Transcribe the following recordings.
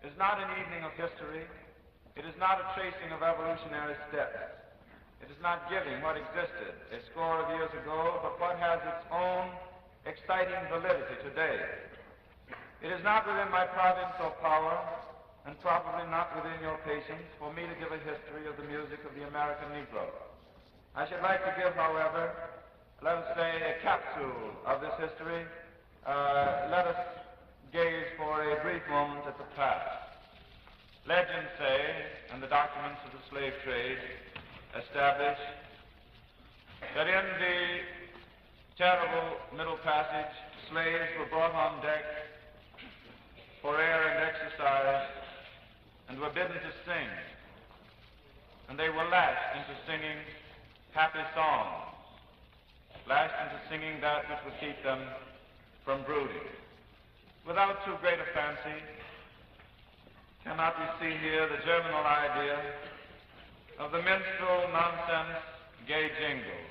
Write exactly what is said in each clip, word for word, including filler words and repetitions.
is not an evening of history. It is not a tracing of evolutionary steps. It is not giving what existed a score of years ago, but what has its own exciting validity today. It is not within my province or power, and probably not within your patience, for me to give a history of the music of the American Negro. I should like to give, however, let us say, a capsule of this history. Uh, let us gaze for a brief moment at the past. Legends say, and the documents of the slave trade establish, that in the terrible Middle Passage, slaves were brought on deck for air and exercise and were bidden to sing. And they were lashed into singing happy songs, lashed into singing that which would keep them from brooding. Without too great a fancy, cannot we see here the germinal idea of the minstrel nonsense gay jingles?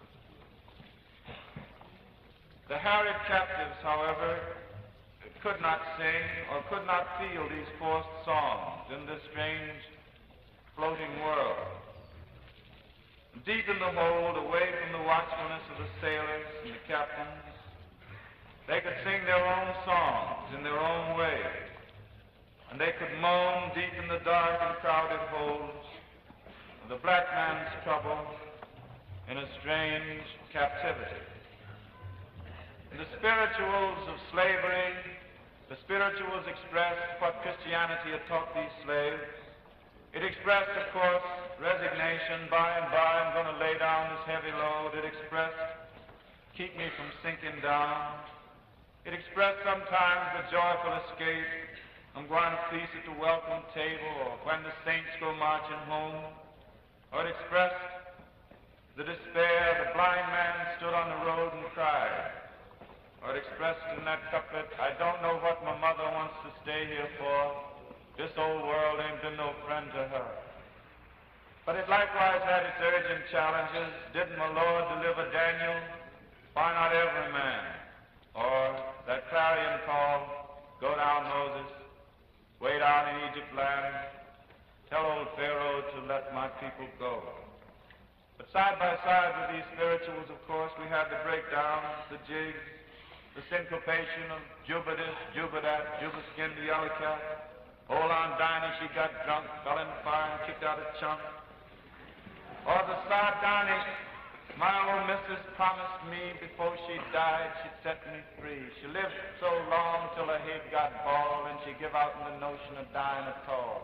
The harried captives, however, could not sing or could not feel these forced songs in this strange floating world. Deep in the hold, away from the watchfulness of the sailors and the captains, they could sing their own songs in their own way, and they could moan deep in the dark and crowded holds of the black man's trouble in a strange captivity. The spirituals of slavery, the spirituals expressed what Christianity had taught these slaves. It expressed, of course, resignation. By and by, I'm going to lay down this heavy load. It expressed, keep me from sinking down. It expressed sometimes the joyful escape. I'm going to feast at the welcome table, or when the saints go marching home. Or it expressed the despair. The blind man stood on the road and cried. Or it expressed in that couplet, I don't know what my mother wants to stay here for. This old world ain't been no friend to her. But it likewise had its urgent challenges. Didn't my Lord deliver Daniel? Why not every man? Or that clarion call, go down, Moses, way down in Egypt land, tell old Pharaoh to let my people go. But side by side with these spirituals, of course, we had the breakdowns, the jigs, the syncopation of Juba-this, Juba-that, Juba-skinned the yellow cat. Hold on, Dinah, she got drunk, fell in the fire and kicked out a chunk. Or the sardonic, my old missus promised me before she died she'd set me free. She lived so long till her head got bald and she give out in the notion of dying at all.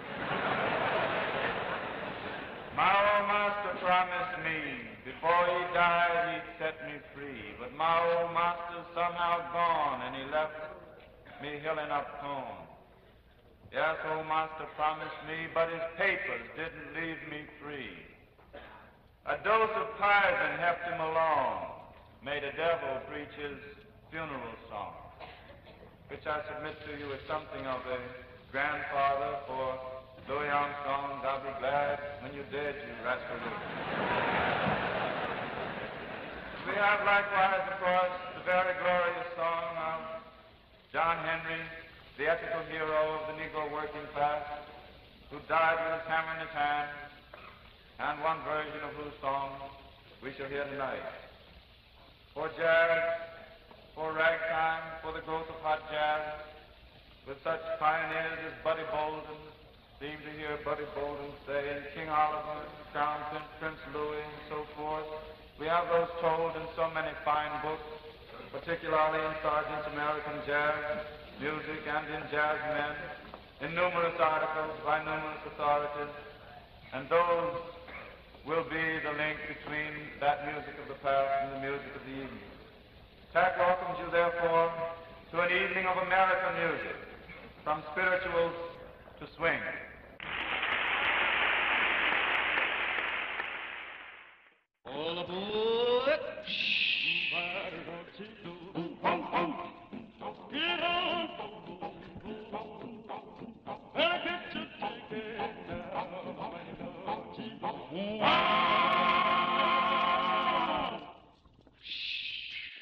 My old master promised me before he died he'd set me free. But my old master's somehow gone and he left me hilling up home. Yes, old master promised me, but his papers didn't leave me free. A dose of poison helped him along, made a devil preach his funeral song, which I submit to you is something of a grandfather for Louis Armstrong. I'll be glad when you're dead, you rascal. We have likewise, of course, the very glorious song of John Henry, the ethical hero of the Negro working class, who died with his hammer in his hand, and one version of whose song we shall hear tonight. For jazz, for ragtime, for the growth of hot jazz, with such pioneers as Buddy Bolden, seem to hear Buddy Bolden say, and King Oliver, Crown Prince, Prince Louis, and so forth. We have those told in so many fine books, particularly in Sargent's American Jazz Music and in Jazz Men, in numerous articles by numerous authorities, and those will be the link between that music of the past and the music of the evening. Tack welcomes you, therefore, to an evening of American music, from spirituals to swing. All aboard! Get on! Better get your ticket now.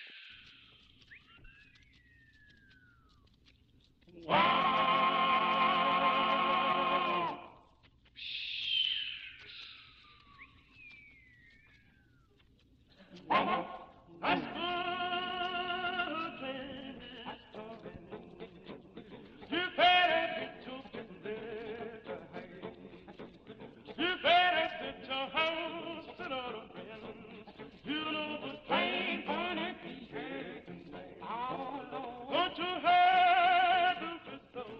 Wow! Don't you have the whistle?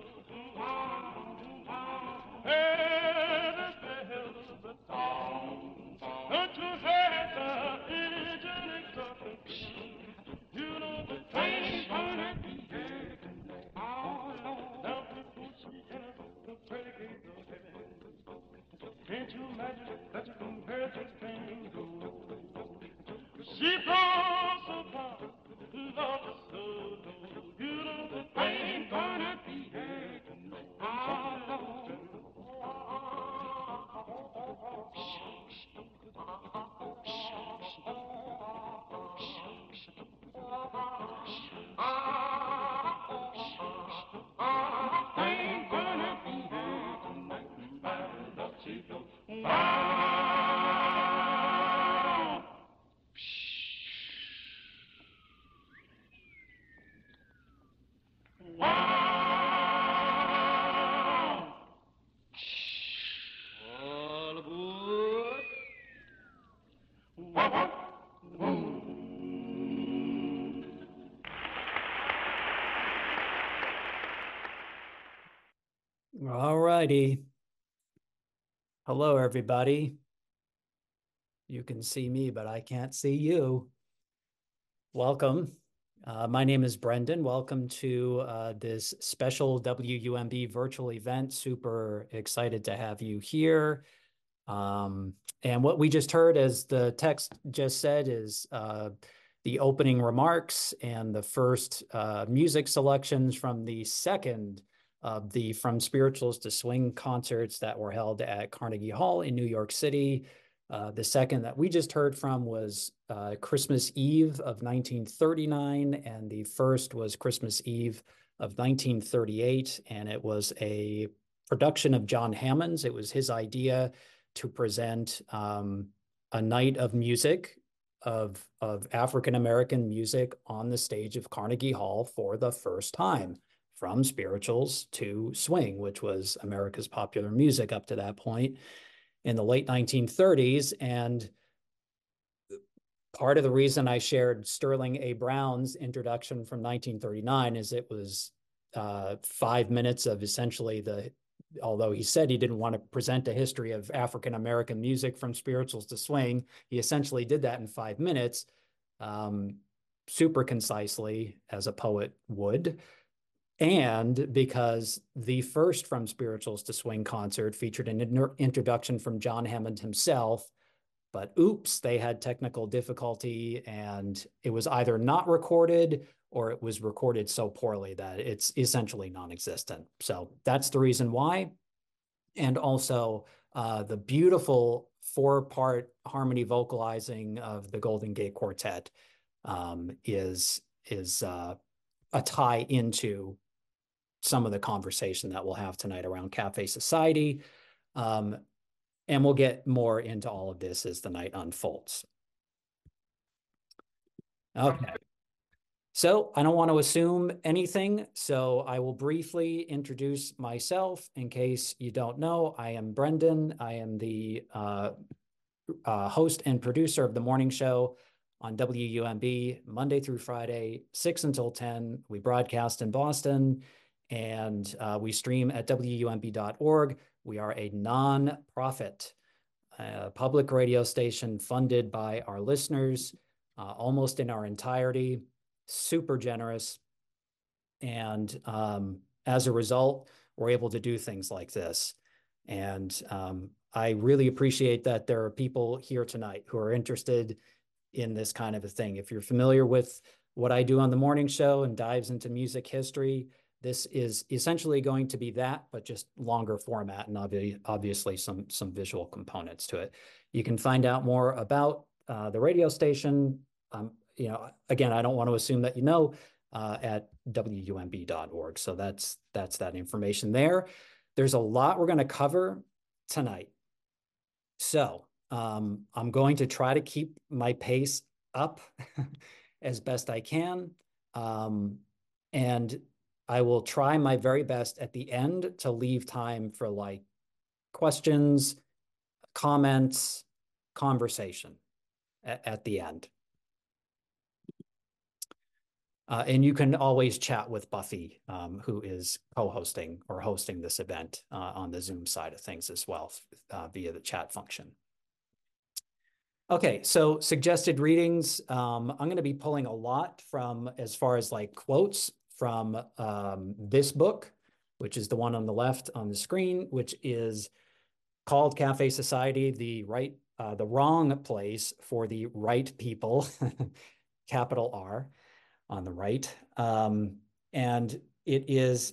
Hear the bells of song. Don't you have the engine exulting? You know the train's gonna be here tonight. Now before she enters the pearly gates of heaven, can't you imagine that you can hear this train go? She blows so far, love is so low. You know the train's gonna be here tonight. Oh, train's gonna be here tonight. I love she goes. All aboard. All righty. Hello, everybody. You can see me, but I can't see you. Welcome. Uh, my name is Brendan. Welcome to uh, this special W U M B virtual event. Super excited to have you here. Um, and what we just heard, as the text just said, is uh, the opening remarks and the first uh, music selections from the second of the From Spirituals to Swing concerts that were held at Carnegie Hall in New York City. Uh, the second that we just heard from was uh, Christmas Eve of nineteen thirty-nine, and the first was Christmas Eve of nineteen thirty-eight, and it was a production of John Hammond's. It was his idea to present um, a night of music, of, of African-American music on the stage of Carnegie Hall for the first time, from spirituals to swing, which was America's popular music up to that point in the late nineteen thirties. And part of the reason I shared Sterling A. Brown's introduction from nineteen thirty-nine is it was uh, five minutes of essentially the, although he said he didn't want to present a history of African-American music from spirituals to swing, he essentially did that in five minutes, um, super concisely, as a poet would. And because the first From Spirituals to Swing concert featured an in introduction from John Hammond himself, but oops, they had technical difficulty, and it was either not recorded or it was recorded so poorly that it's essentially non-existent. So that's the reason why. And also uh, the beautiful four-part harmony vocalizing of the Golden Gate Quartet um, is, is uh, a tie into some of the conversation that we'll have tonight around Cafe Society. Um, and we'll get more into all of this as the night unfolds. Okay. So I don't want to assume anything, so I will briefly introduce myself in case you don't know. I am Brendan. I am the uh, uh, host and producer of the morning show on W U M B, Monday through Friday, six until ten. We broadcast in Boston, and uh, we stream at W U M B dot org. We are a non-profit uh, public radio station funded by our listeners, uh, almost in our entirety, super generous. And um, as a result, we're able to do things like this. And um, I really appreciate that there are people here tonight who are interested in this kind of a thing. If you're familiar with what I do on the morning show and dives into music history, this is essentially going to be that, but just longer format and obvi obviously some, some visual components to it. You can find out more about uh, the radio station. Um, you know, again, I don't want to assume that you know, uh, at W U M B dot org. So that's, that's that information there. There's a lot we're going to cover tonight. So um, I'm going to try to keep my pace up as best I can. Um, and I will try my very best at the end to leave time for like questions, comments, conversation at, at the end. Uh, and you can always chat with Buffy, um, who is co-hosting or hosting this event uh, on the Zoom side of things as well uh, via the chat function. Okay, so suggested readings. Um, I'm going to be pulling a lot from, as far as like quotes from um, this book, which is the one on the left on the screen, which is called Cafe Society, the right, uh, the wrong place for the right people, capital R on the right. Um, and it is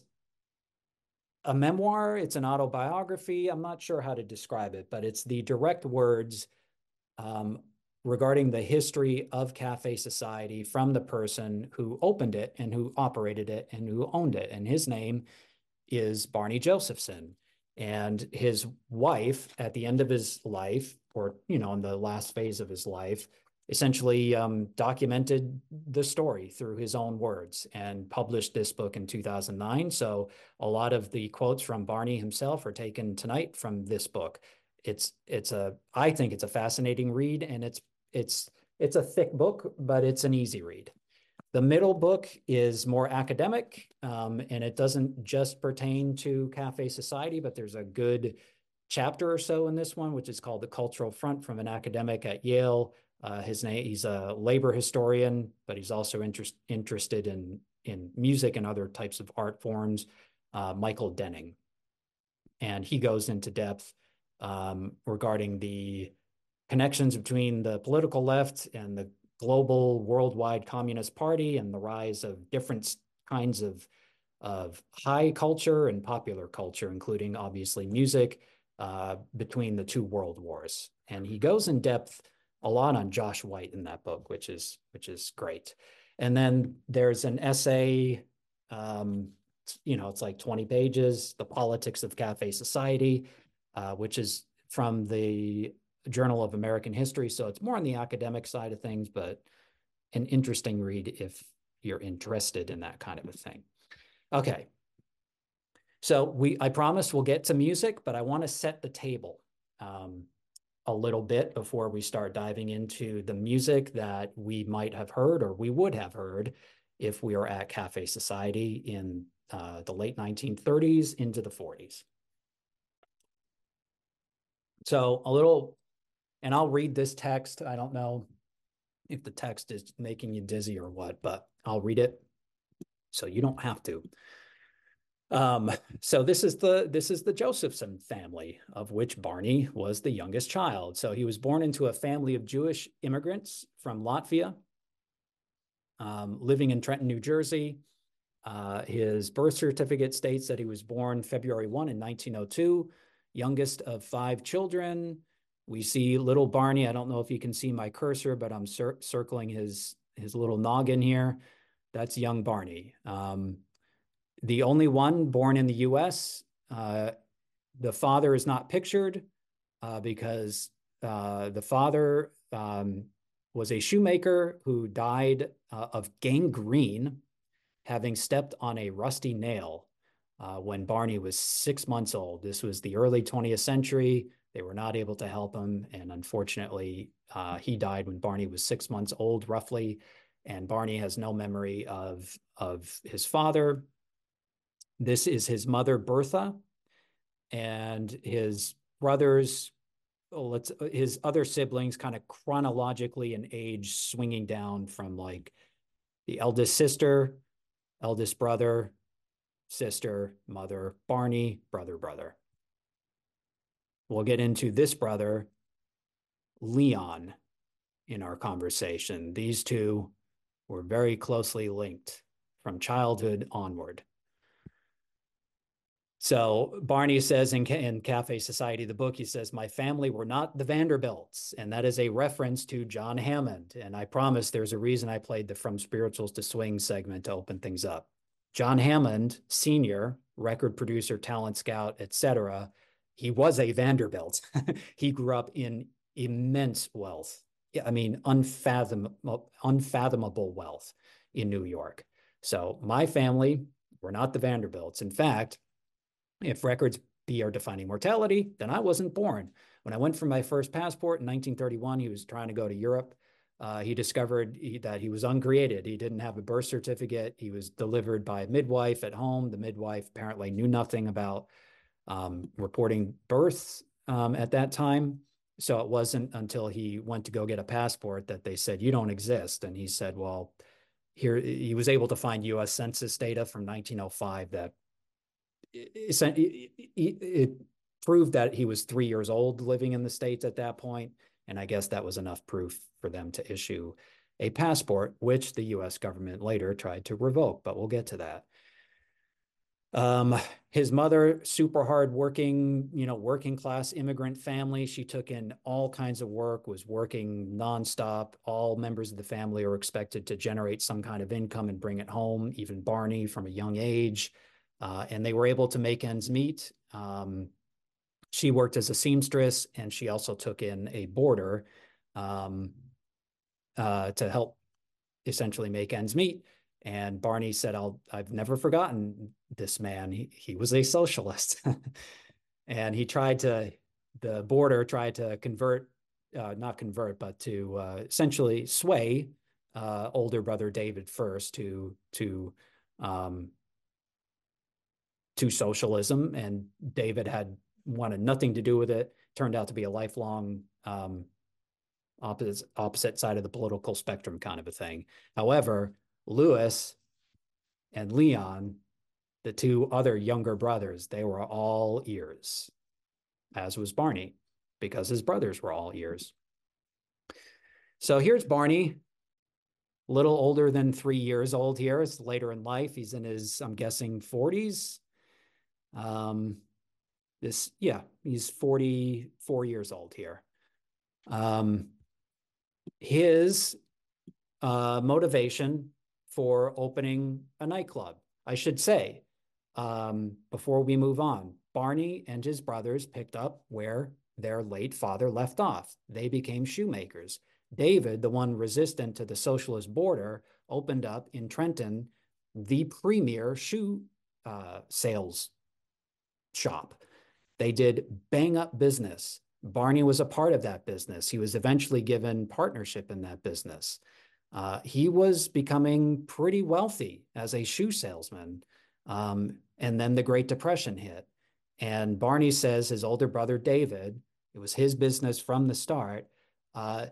a memoir. It's an autobiography. I'm not sure how to describe it, but it's the direct words um, regarding the history of Cafe Society from the person who opened it and who operated it and who owned it. And his name is Barney Josephson. And his wife, at the end of his life, or, you know, in the last phase of his life, essentially um, documented the story through his own words and published this book in two thousand nine. So a lot of the quotes from Barney himself are taken tonight from this book. It's it's a I think it's a fascinating read, and it's it's it's a thick book, but it's an easy read. The middle book is more academic, um, and it doesn't just pertain to Cafe Society, but there's a good chapter or so in this one, which is called The Cultural Front, from an academic at Yale. Uh, his name, he's a labor historian, but he's also interest, interested in, in music and other types of art forms, uh, Michael Denning. And he goes into depth um, regarding the connections between the political left and the global worldwide Communist Party and the rise of different kinds of, of high culture and popular culture, including obviously music, uh, between the two world wars. And he goes in depth a lot on Josh White in that book, which is, which is great. And then there's an essay, um, you know, it's like twenty pages, The Politics of Cafe Society, uh, which is from the Journal of American History. So it's more on the academic side of things, but an interesting read if you're interested in that kind of a thing. Okay. So we, I promise we'll get to music, but I want to set the table um, a little bit before we start diving into the music that we might have heard or we would have heard if we were at Cafe Society in uh, the late nineteen thirties into the forties. So a little, and I'll read this text. I don't know if the text is making you dizzy or what, but I'll read it so you don't have to. Um, so this is the this is the Josephson family, of which Barney was the youngest child. So he was born into a family of Jewish immigrants from Latvia, um, living in Trenton, New Jersey. Uh, his birth certificate states that he was born February first in nineteen oh two, youngest of five children. We see little Barney. I don't know if you can see my cursor, but I'm cir circling his, his little noggin here. That's young Barney. Um, the only one born in the U S. Uh, the father is not pictured uh, because uh, the father um, was a shoemaker who died uh, of gangrene, having stepped on a rusty nail uh, when Barney was six months old. This was the early twentieth century. They were not able to help him. And unfortunately, uh, he died when Barney was six months old, roughly. And Barney has no memory of, of his father. This is his mother, Bertha, and his brothers, oh, let's, his other siblings kind of chronologically in age swinging down from like the eldest sister, eldest brother, sister, mother, Barney, brother, brother. We'll get into this brother, Leon, in our conversation. These two were very closely linked from childhood onward. So Barney says in, in Cafe Society, the book, he says, my family were not the Vanderbilts. And that is a reference to John Hammond. And I promise there's a reason I played the From Spirituals to Swing segment to open things up. John Hammond, senior, record producer, talent scout, et cetera, he was a Vanderbilt. He grew up in immense wealth. I mean, unfathomable, unfathomable wealth in New York. So my family were not the Vanderbilts. In fact, if records be our defining mortality, then I wasn't born. When I went for my first passport in nineteen thirty-one, he was trying to go to Europe. Uh, he discovered he, that he was uncreated. He didn't have a birth certificate. He was delivered by a midwife at home. The midwife apparently knew nothing about um, reporting births um, at that time. So it wasn't until he went to go get a passport that they said, you don't exist. And he said, well, here, he was able to find U S Census data from nineteen oh five that it, it, it, it proved that he was three years old living in the States at that point. And I guess that was enough proof for them to issue a passport, which the U S government later tried to revoke, but we'll get to that. Um, his mother, super hard working, you know, working class immigrant family. She took in all kinds of work, was working nonstop. All members of the family are expected to generate some kind of income and bring it home, even Barney from a young age. Uh, and they were able to make ends meet. Um, she worked as a seamstress, and she also took in a boarder um, uh, to help essentially make ends meet. And Barney said, I'll, I've never forgotten this man. He, he was a socialist. And he tried to, the boarder tried to convert, uh, not convert, but to uh, essentially sway uh, older brother David first to, to, um, to socialism. And David had wanted nothing to do with it. Turned out to be a lifelong um, opposite, opposite side of the political spectrum kind of a thing. However, Louis and Leon, the two other younger brothers, they were all ears, as was Barney, because his brothers were all ears. So here's Barney, a little older than three years old here. It's later in life. He's in his, I'm guessing, forties. Um, this, yeah, he's forty-four years old here. Um, his uh, motivation for opening a nightclub. I should say, um, before we move on, Barney and his brothers picked up where their late father left off. They became shoemakers. David, the one resistant to the socialist border, opened up in Trenton the premier shoe uh, sales shop. They did bang up business. Barney was a part of that business. He was eventually given partnership in that business. Uh, he was becoming pretty wealthy as a shoe salesman. Um, and then the Great Depression hit. And Barney says his older brother, David, it was his business from the start, uh,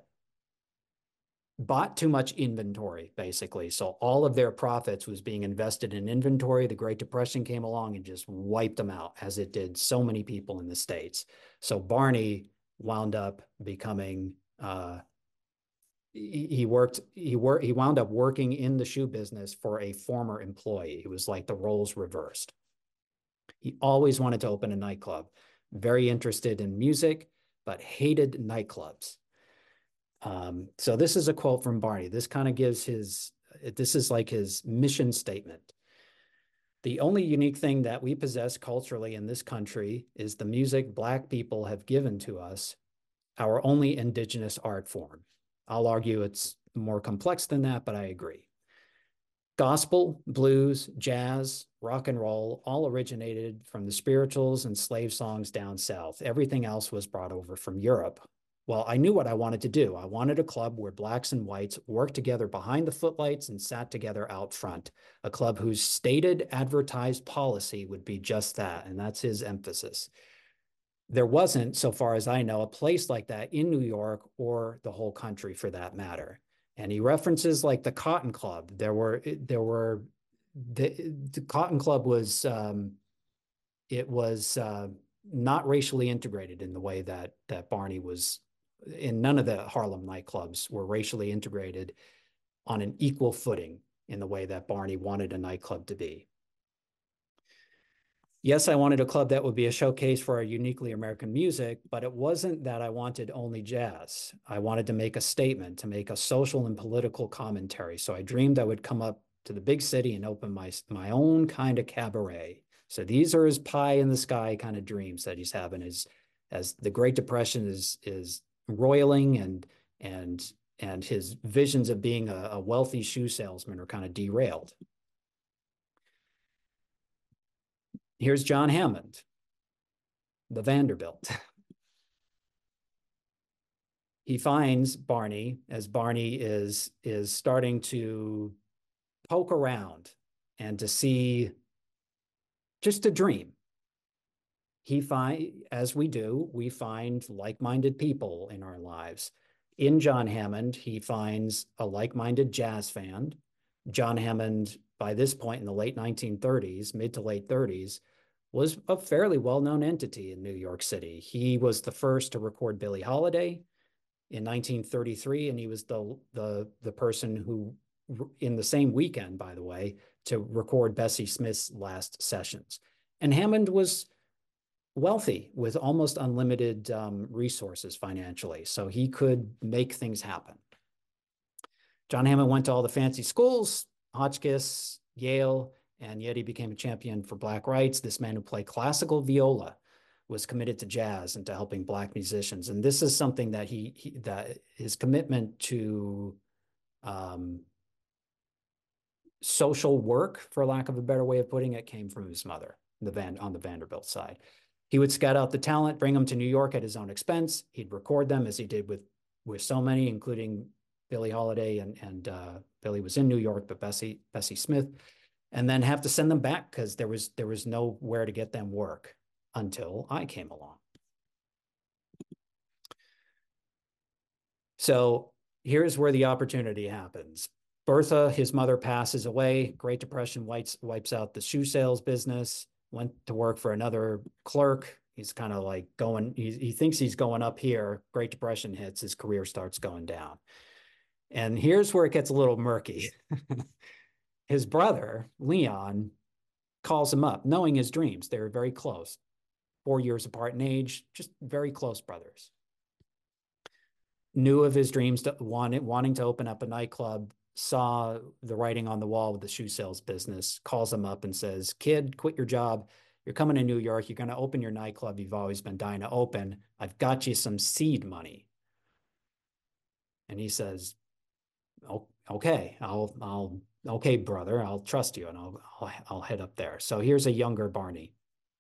bought too much inventory, basically. So all of their profits was being invested in inventory. The Great Depression came along and just wiped them out, as it did so many people in the States. So Barney wound up becoming... Uh, He worked, he worked, he wound up working in the shoe business for a former employee. It was like the roles reversed. He always wanted to open a nightclub, very interested in music, but hated nightclubs. Um, so this is a quote from Barney. This kind of gives his, this is like his mission statement. The only unique thing that we possess culturally in this country is the music Black people have given to us, our only indigenous art form. I'll argue it's more complex than that, but I agree. Gospel, blues, jazz, rock and roll all originated from the spirituals and slave songs down south. Everything else was brought over from Europe. Well, I knew what I wanted to do. I wanted a club where blacks and whites worked together behind the footlights and sat together out front. A club whose stated advertised policy would be just that, and that's his emphasis. There wasn't, so far as I know, a place like that in New York or the whole country for that matter. And he references like the Cotton Club. There were, there were, the, the Cotton Club was, um, it was uh, not racially integrated in the way that, that Barney was, in none of the Harlem nightclubs were racially integrated on an equal footing in the way that Barney wanted a nightclub to be. Yes, I wanted a club that would be a showcase for our uniquely American music, but it wasn't that I wanted only jazz. I wanted to make a statement, to make a social and political commentary. So I dreamed I would come up to the big city and open my, my own kind of cabaret. So these are his pie in the sky kind of dreams that he's having as, as the Great Depression is, is roiling and, and, and his visions of being a, a wealthy shoe salesman are kind of derailed. Here's John Hammond, the Vanderbilt. he finds Barney as Barney is, is starting to poke around and to see, just to dream. He find, as we do, we find like-minded people in our lives. In John Hammond, he finds a like-minded jazz fan. John Hammond, by this point in the late nineteen thirties, mid to late thirties, was a fairly well-known entity in New York City. He was the first to record Billie Holiday in nineteen thirty-three, and he was the, the, the person who, in the same weekend, by the way, to record Bessie Smith's last sessions. And Hammond was wealthy with almost unlimited um, resources financially, so he could make things happen. John Hammond went to all the fancy schools, Hotchkiss, Yale, and yet he became a champion for Black rights. This man who played classical viola was committed to jazz and to helping Black musicians. And this is something that he, he that his commitment to um, social work, for lack of a better way of putting it, came from his mother, the Van, on the Vanderbilt side. He would scout out the talent, bring them to New York at his own expense. He'd record them, as he did with, with so many, including Billie Holiday, and, and uh, Billie was in New York, but Bessie, Bessie Smith, and then have to send them back because there was, there was nowhere to get them work until I came along. So here's where the opportunity happens. Bertha, his mother, passes away. Great Depression wipes, wipes out the shoe sales business, went to work for another clerk. He's kind of like going, he, he thinks he's going up here. Great Depression hits, his career starts going down. And here's where it gets a little murky. His brother, Leon, calls him up, knowing his dreams. They were very close, four years apart in age, just very close brothers. Knew of his dreams, to, wanted, wanting to open up a nightclub, saw the writing on the wall with the shoe sales business, calls him up and says, kid, quit your job. You're coming to New York. You're going to open your nightclub you've always been dying to open. I've got you some seed money. And he says, oh, okay, I'll, I'll, okay, brother, I'll trust you and I'll, I'll, I'll head up there. So here's a younger Barney.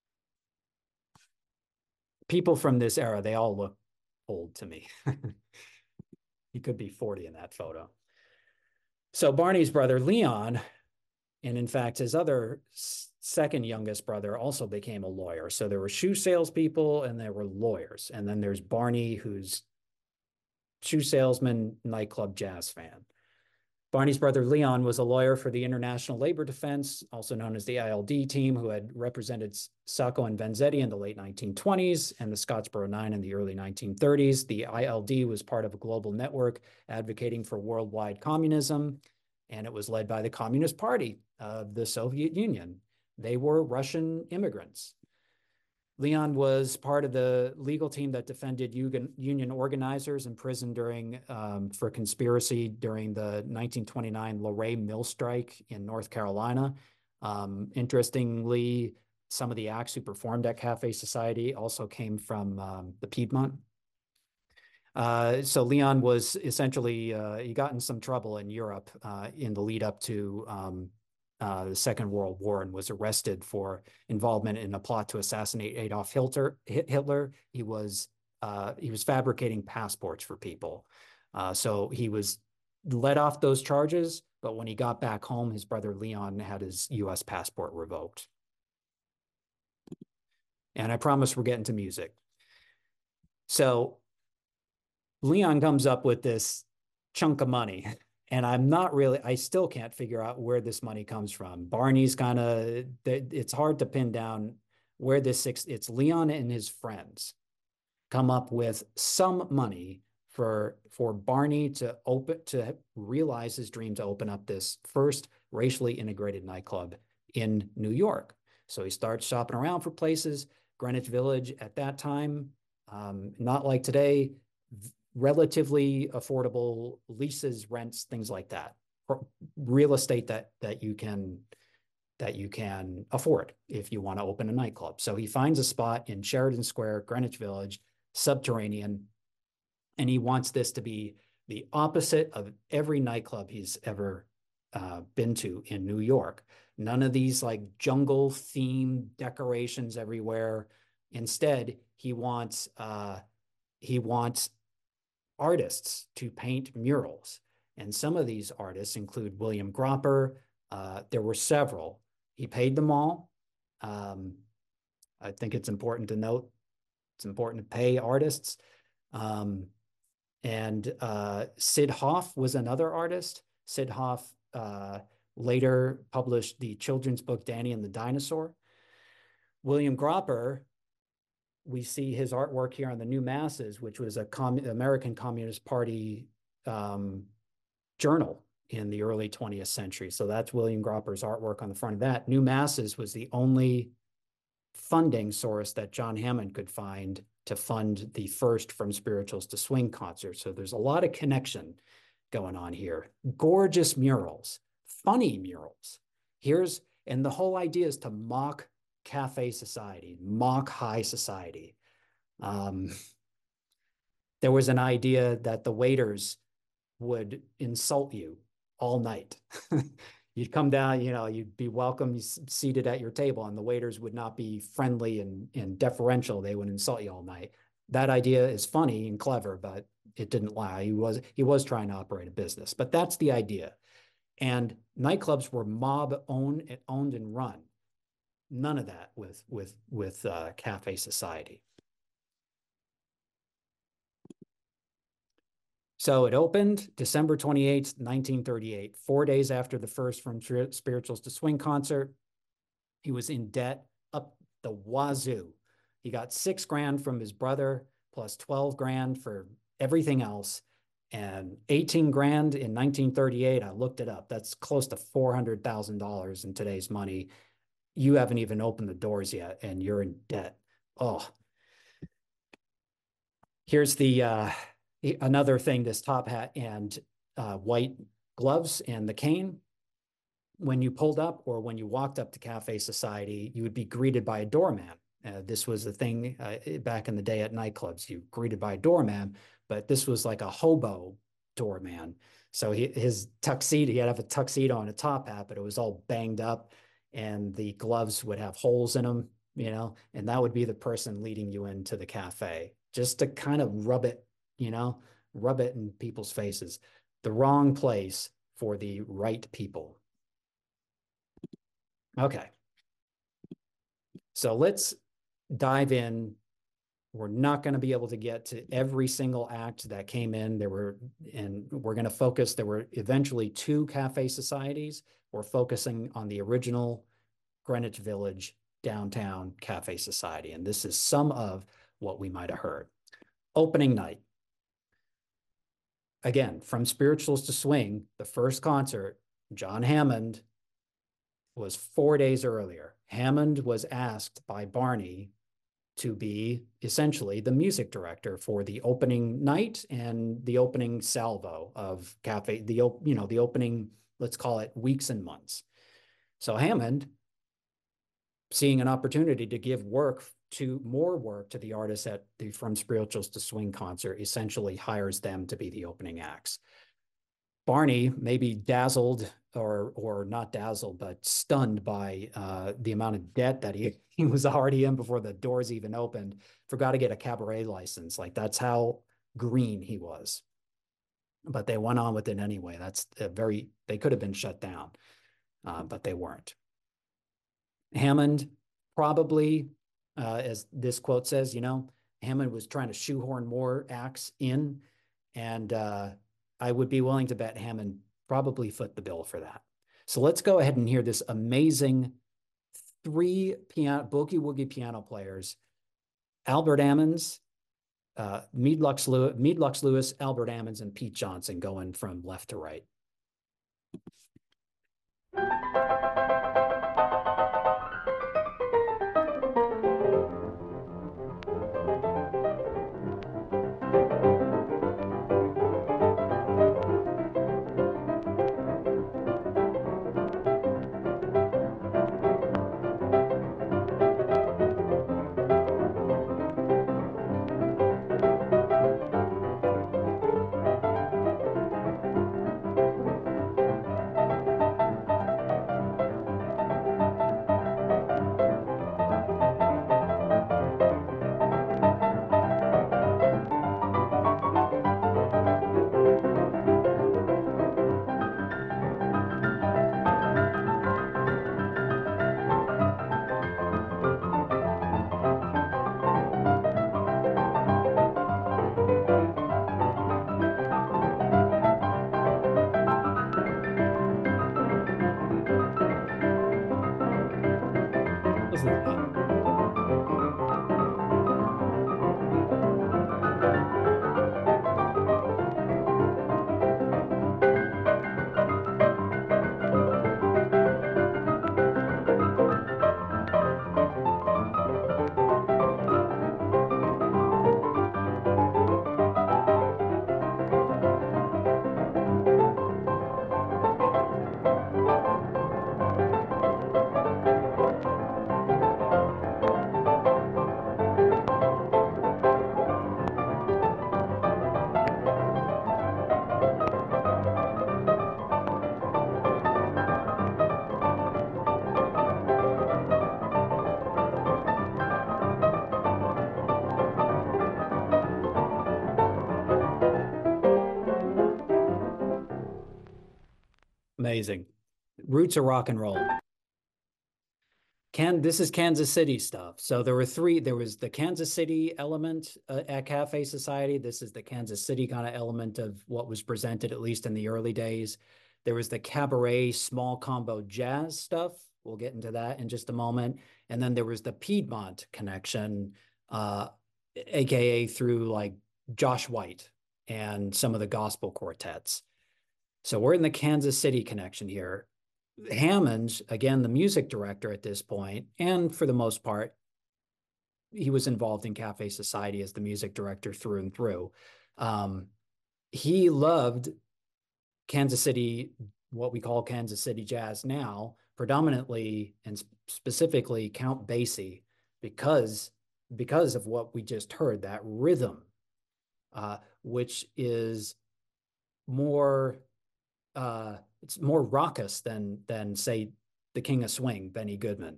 People from this era, they all look old to me. He could be forty in that photo. So Barney's brother, Leon, and in fact, his other second youngest brother also became a lawyer. So there were shoe salespeople and there were lawyers. And then there's Barney, who's shoe salesman, nightclub jazz fan. Barney's brother, Leon, was a lawyer for the International Labor Defense, also known as the I L D team, who had represented Sacco and Vanzetti in the late nineteen twenties and the Scottsboro Nine in the early nineteen thirties. The I L D was part of a global network advocating for worldwide communism, and it was led by the Communist Party of the Soviet Union. They were Russian immigrants. Leon was part of the legal team that defended union organizers in prison during um, for conspiracy during the nineteen twenty-nine Luray Mill strike in North Carolina. Um, interestingly, some of the acts who performed at Cafe Society also came from um, the Piedmont. Uh, so Leon was essentially, uh, he got in some trouble in Europe uh, in the lead up to um, Uh, the Second World War, and was arrested for involvement in a plot to assassinate Adolf Hitler. Hitler. He was uh, he was fabricating passports for people. Uh, so he was let off those charges, but when he got back home, his brother Leon had his U S passport revoked. And I promise we're getting to music. So Leon comes up with this chunk of money. And I'm not really, I still can't figure out where this money comes from. Barney's kind of, it's hard to pin down where this six, it's Leon and his friends come up with some money for, for Barney to open, to realize his dream to open up this first racially integrated nightclub in New York. So he starts shopping around for places. Greenwich Village at that time, um, not like today, relatively affordable leases, rents, things like that. Real estate that that you can that you can afford if you want to open a nightclub. So he finds a spot in Sheridan Square, Greenwich Village, subterranean, and he wants this to be the opposite of every nightclub he's ever uh, been to in New York. None of these like jungle themed decorations everywhere. Instead, he wants uh, he wants artists to paint murals. And some of these artists include William Gropper. Uh, there were several. He paid them all. Um, I think it's important to note, it's important to pay artists. Um, and uh, Sid Hoff was another artist. Sid Hoff uh, later published the children's book, Danny and the Dinosaur. William Gropper, we see his artwork here on the New Masses, which was a Com American Communist Party um, journal in the early twentieth century. So that's William Gropper's artwork on the front of that. New Masses was the only funding source that John Hammond could find to fund the first From Spirituals to Swing concert. So there's a lot of connection going on here. Gorgeous murals, funny murals. Here's, and the whole idea is to mock cafe society, mock high society. Um, there was an idea that the waiters would insult you all night. You'd come down, you know, you'd be welcome, seated at your table, and the waiters would not be friendly and, and deferential. They would insult you all night. That idea is funny and clever, but it didn't lie. He was, he was trying to operate a business, but that's the idea. And nightclubs were mob owned, owned and run. None of that with, with, with uh, cafe society. So it opened December twenty-eighth, nineteen thirty-eight, four days after the first From Spirituals to Swing concert. He was in debt up the wazoo. He got six grand from his brother, plus twelve grand for everything else, and eighteen grand in nineteen thirty-eight. I looked it up. That's close to four hundred thousand dollars in today's money. You haven't even opened the doors yet, and you're in debt. Oh, here's the... Uh, Another thing, this top hat and uh, white gloves and the cane. When you pulled up or when you walked up to Cafe Society, you would be greeted by a doorman. Uh, this was the thing uh, back in the day at nightclubs. You greeted by a doorman, but this was like a hobo doorman. So he, his tuxedo, he had to have a tuxedo and a top hat, but it was all banged up, and the gloves would have holes in them, you know, and that would be the person leading you into the cafe, just to kind of rub it, you know, rub it in people's faces. The wrong place for the right people. Okay. So let's dive in. We're not going to be able to get to every single act that came in. There were, and we're going to focus, there were eventually two cafe societies. We're focusing on the original Greenwich Village downtown cafe society. And this is some of what we might have heard. Opening night. Again, From Spirituals to Swing, the first concert, John Hammond, was four days earlier. Hammond was asked by Barney to be essentially the music director for the opening night and the opening salvo of Cafe, the, you know, the opening, let's call it weeks and months. So Hammond, seeing an opportunity to give work to more work to the artists at the From Spirituals to Swing concert, essentially hires them to be the opening acts. Barney, maybe dazzled or or not dazzled, but stunned by uh, the amount of debt that he, he was already in before the doors even opened, forgot to get a cabaret license. Like, that's how green he was. But they went on with it anyway. That's a very, they could have been shut down, uh, but they weren't. Hammond probably, uh, as this quote says, you know, Hammond was trying to shoehorn more acts in, and uh, I would be willing to bet Hammond probably foot the bill for that. So let's go ahead and hear this amazing three piano, boogie woogie piano players, Albert Ammons, uh, Meade Lux Lewis, Meade Lux Lewis, Albert Ammons, and Pete Johnson going from left to right. Listen to that. Amazing. Roots of rock and roll. Can this is Kansas City stuff. So there were three. There was the Kansas City element uh, at Cafe Society. This is the Kansas City kind of element of what was presented, at least in the early days. There was the cabaret small combo jazz stuff. We'll get into that in just a moment. And then there was the Piedmont connection, uh, A K A through like Josh White and some of the gospel quartets. So we're in the Kansas City connection here. Hammond, again, the music director at this point, and for the most part, he was involved in Cafe Society as the music director through and through. Um, he loved Kansas City, what we call Kansas City jazz now, predominantly and specifically Count Basie, because, because of what we just heard, that rhythm, uh, which is more... Uh, it's more raucous than, than say, the King of Swing, Benny Goodman.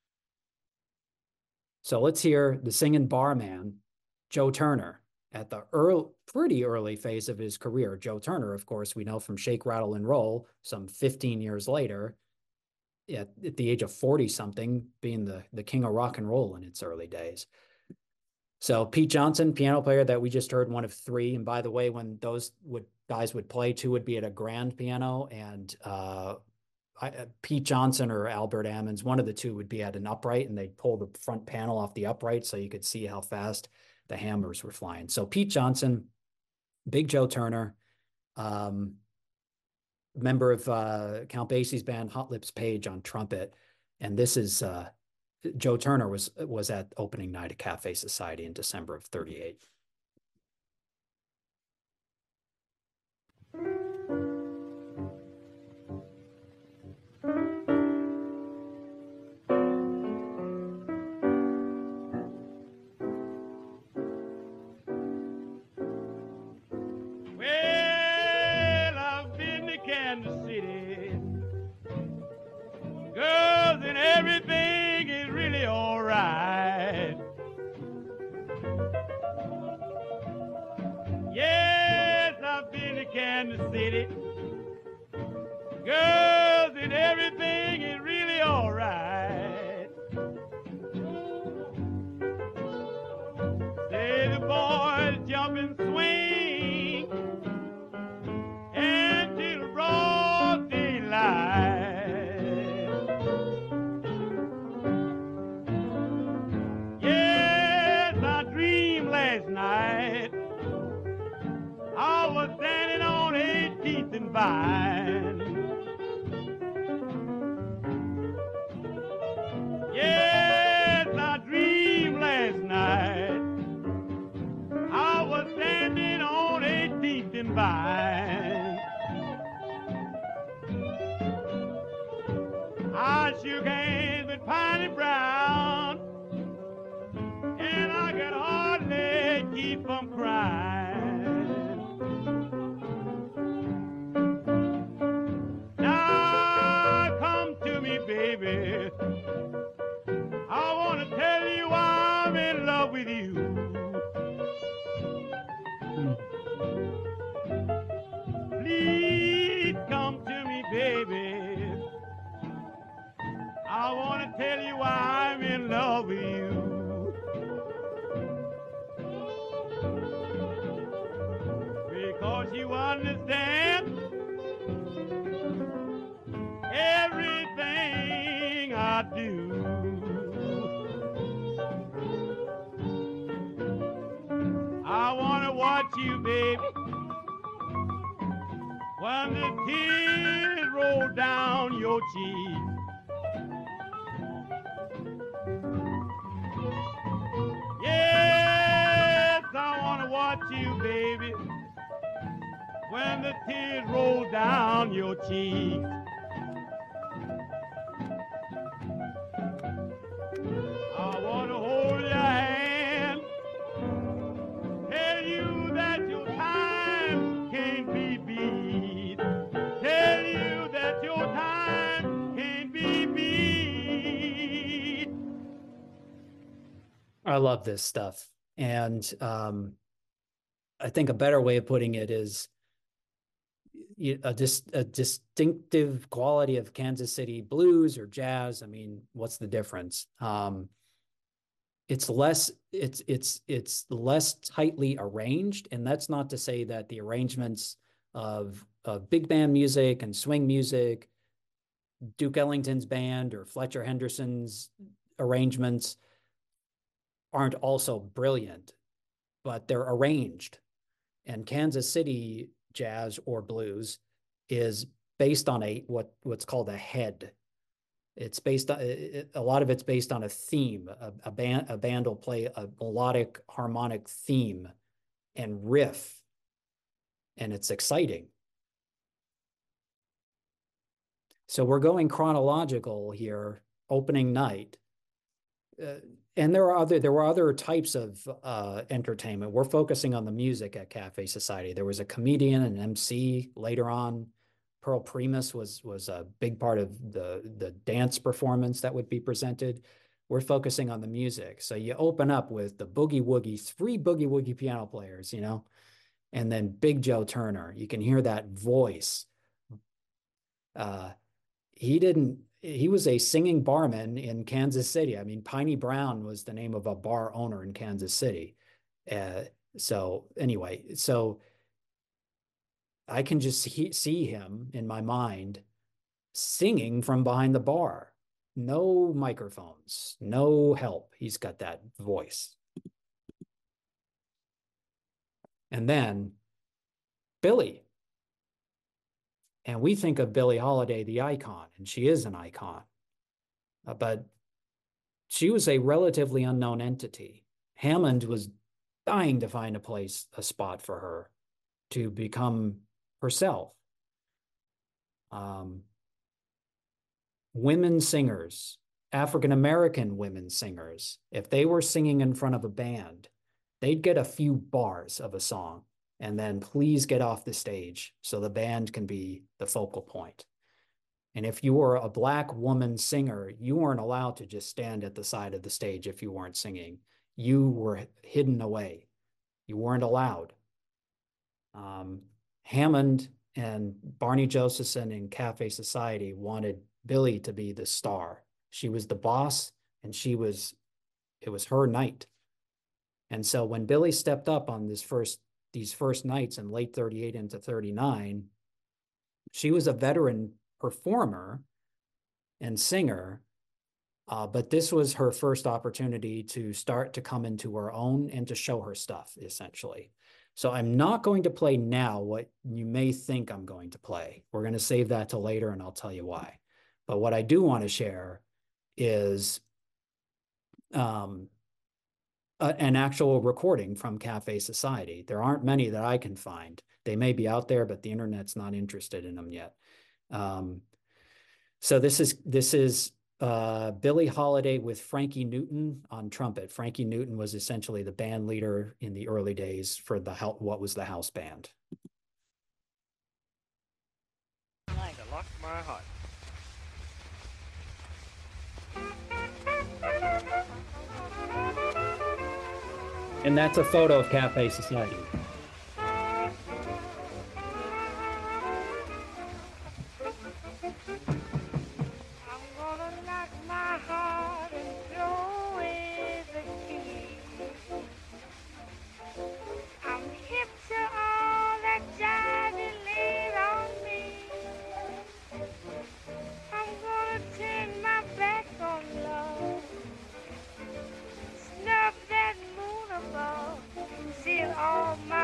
So let's hear the singing barman, Joe Turner, at the early, pretty early phase of his career. Joe Turner, of course, we know from Shake, Rattle, and Roll, some fifteen years later, at, at the age of forty-something, being the, the king of rock and roll in its early days. So Pete Johnson, piano player that we just heard, one of three. And by the way, when those would guys would play, two would be at a grand piano, and uh, I, Pete Johnson or Albert Ammons, one of the two would be at an upright, and they'd pull the front panel off the upright so you could see how fast the hammers were flying. So Pete Johnson, Big Joe Turner, um, member of uh, Count Basie's band, Hot Lips Page on trumpet. And this is... Uh, Joe Turner was was at opening night at Cafe Society in December of thirty-eight. Well, I've been to Kansas City, girls and everything is really all right. Yes, I've been to Kansas City, girls and everything is really all right. Say the boys jump and swing until broad daylight. Yes, I dreamed last night I was standing on eighteenth and Vine. Yes, I dreamed last night I was standing on eighteenth and Vine. I shook hands with Piney Brown, and I could hardly keep from crying. Now come to me, baby, I want to tell you I'm in love with you. Please come to me, baby, I want to tell you I'm in love with you. Because you understand everything I do. you, baby, when the tears roll down your cheek. Yes, I want to watch you, baby, when the tears roll down your cheek. I want to hold your hand, tell you that your time can't be beat, tell you that your time can't be beat. I love this stuff. And um, I think a better way of putting it is a, dis a distinctive quality of Kansas City blues or jazz. I mean, what's the difference? Um, it's less, it's, it's, it's less tightly arranged. And that's not to say that the arrangements of, of big band music and swing music, Duke Ellington's band or Fletcher Henderson's arrangements aren't also brilliant, but they're arranged. And Kansas City jazz or blues is based on a what what's called a head. It's based on it, a lot of it's based on a theme. A, a band a band will play a melodic harmonic theme and riff, and it's exciting. So we're going chronological here. Opening night. Uh, and there are other there were other types of uh, entertainment. We're focusing on the music at Cafe Society. There was a comedian and M C later on. Pearl Primus was was a big part of the the dance performance that would be presented. We're focusing on the music. So you open up with the boogie woogie, three boogie woogie piano players, you know, and then Big Joe Turner. You can hear that voice. Uh, he didn't. He was a singing barman in Kansas City. I mean, Piney Brown was the name of a bar owner in Kansas City. Uh, so anyway, so I can just see, see him in my mind singing from behind the bar. No microphones, no help. He's got that voice. And then Billie. And we think of Billie Holiday, the icon, and she is an icon. Uh, but she was a relatively unknown entity. Hammond was dying to find a place, a spot for her to become herself. Um, women singers, African-American women singers, if they were singing in front of a band, they'd get a few bars of a song and then please get off the stage so the band can be the focal point. And if you were a Black woman singer, you weren't allowed to just stand at the side of the stage if you weren't singing. You were hidden away. You weren't allowed. Um, Hammond and Barney Josephson and Cafe Society wanted Billie to be the star. She was the boss, and she was, it was her night. And so when Billie stepped up on this first these first nights in late thirty-eight into thirty-nine, she was a veteran performer and singer, uh, but this was her first opportunity to start to come into her own and to show her stuff, essentially. So I'm not going to play now what you may think I'm going to play. We're going to save that till later, and I'll tell you why. But what I do want to share is um, Uh, an actual recording from Cafe Society. There aren't many that I can find. They may be out there, but the internet's not interested in them yet. Um, so this is this is uh, Billie Holiday with Frankie Newton on trumpet. Frankie Newton was essentially the band leader in the early days for the what was the house band. Like to lock my heart. And that's a photo of Cafe Society. I'm gonna lock my heart and throw away the key. I'm hip to all that jive you laid on me. I'm gonna turn my back on love. Snuff that moon above, seal all my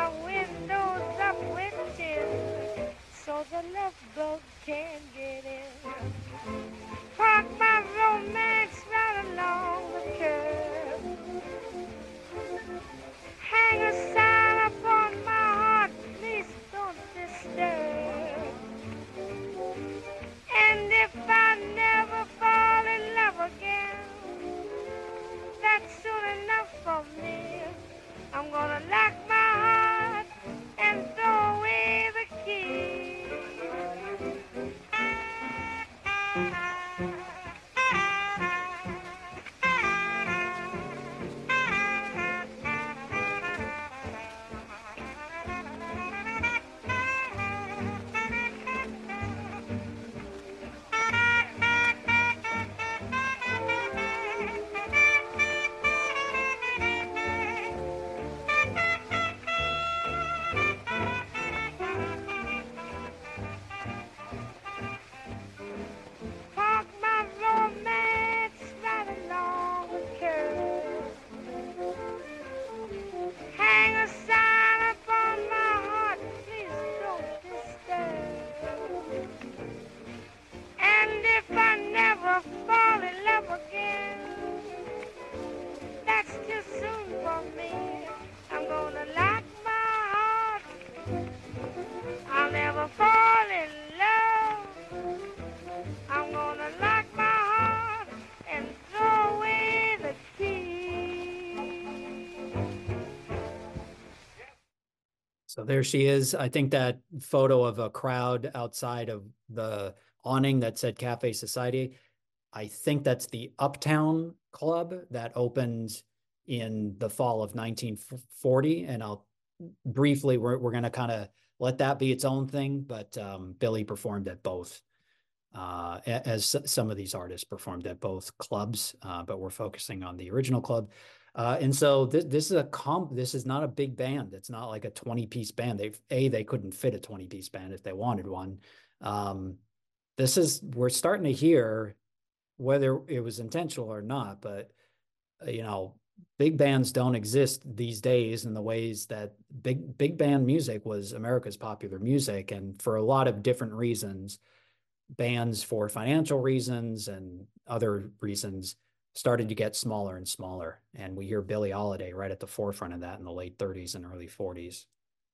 So there she is. I think that photo of a crowd outside of the awning that said Cafe Society, I think that's the Uptown Club that opened in the fall of nineteen forty. And I'll briefly, we're, we're going to kind of let that be its own thing, but um, Billy performed at both, uh, as some of these artists performed at both clubs, uh, but we're focusing on the original club. Uh, and so this, this is a comp, this is not a big band. It's not like a twenty piece band. They, A, they couldn't fit a twenty piece band if they wanted one. Um, this is, we're starting to hear, whether it was intentional or not, but uh, you know, big bands don't exist these days in the ways that big, big band music was America's popular music. And for a lot of different reasons, bands, for financial reasons and other reasons, started to get smaller and smaller. And we hear Billie Holiday right at the forefront of that in the late thirties and early forties.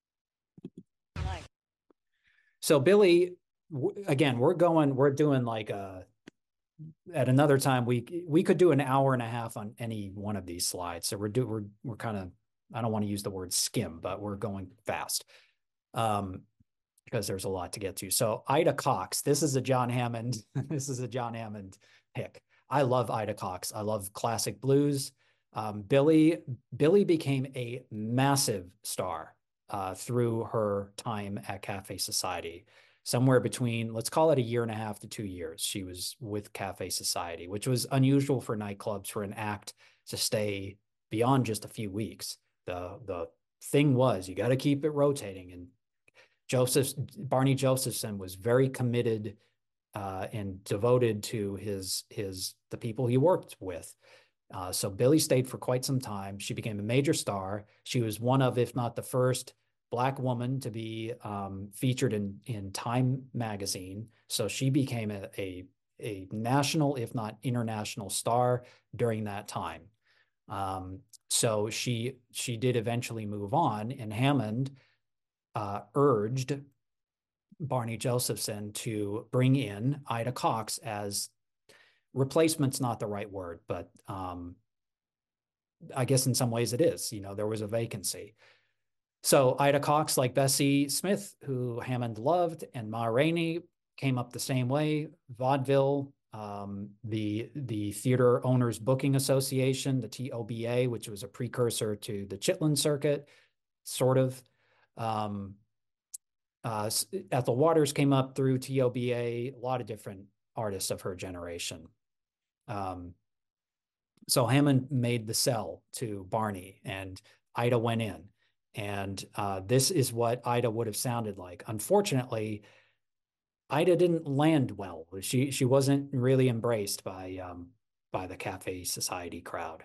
So Billy, again, we're going, we're doing like a, at another time, we we could do an hour and a half on any one of these slides. So we're do we're we're kind of, I don't want to use the word skim, but we're going fast. Um, because there's a lot to get to. So Ida Cox, this is a John Hammond, this is a John Hammond pick. I love Ida Cox. I love classic blues. Um, Billy, Billy became a massive star uh, through her time at Cafe Society. Somewhere between, let's call it a year and a half to two years, she was with Cafe Society, which was unusual for nightclubs for an act to stay beyond just a few weeks. The, the thing was, you got to keep it rotating. And Joseph, Barney Josephson was very committed uh, and devoted to his, his, the people he worked with. Uh, so Billy stayed for quite some time. She became a major star. She was one of, if not the first, Black woman to be um, featured in, in Time magazine. So she became a, a, a national, if not international star during that time. Um, so she, she did eventually move on, and Hammond uh, urged Barney Josephson to bring in Ida Cox as replacement's not the right word, but um, I guess in some ways it is. You know, there was a vacancy. So Ida Cox, like Bessie Smith, who Hammond loved, and Ma Rainey, came up the same way. Vaudeville, um, the, the Theater Owners Booking Association, the T O B A, which was a precursor to the Chitlin Circuit, sort of. Um, uh, Ethel Waters came up through T O B A, a lot of different artists of her generation. Um, so Hammond made the sell to Barney, and Ida went in. And uh, this is what Ida would have sounded like. Unfortunately, Ida didn't land well. She she wasn't really embraced by um, by the Cafe Society crowd.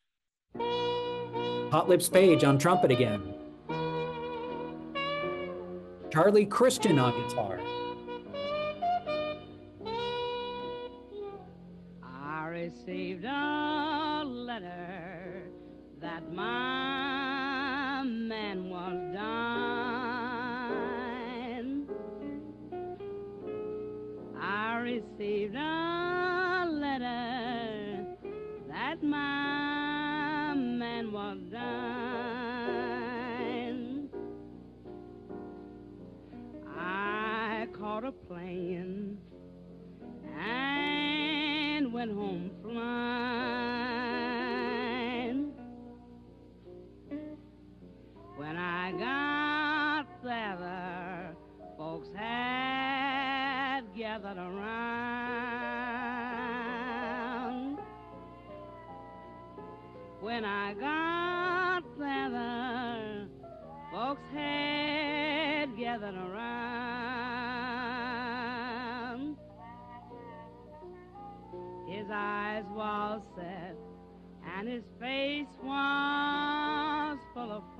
Hot Lips Page on trumpet again. Charlie Christian on guitar. I received a letter that my man was dying. I received a letter that my man was dying. I caught a plane and went home flying. When I got there, folks had gathered around. When I got there, folks had gathered around. His eyes was set and his face was full of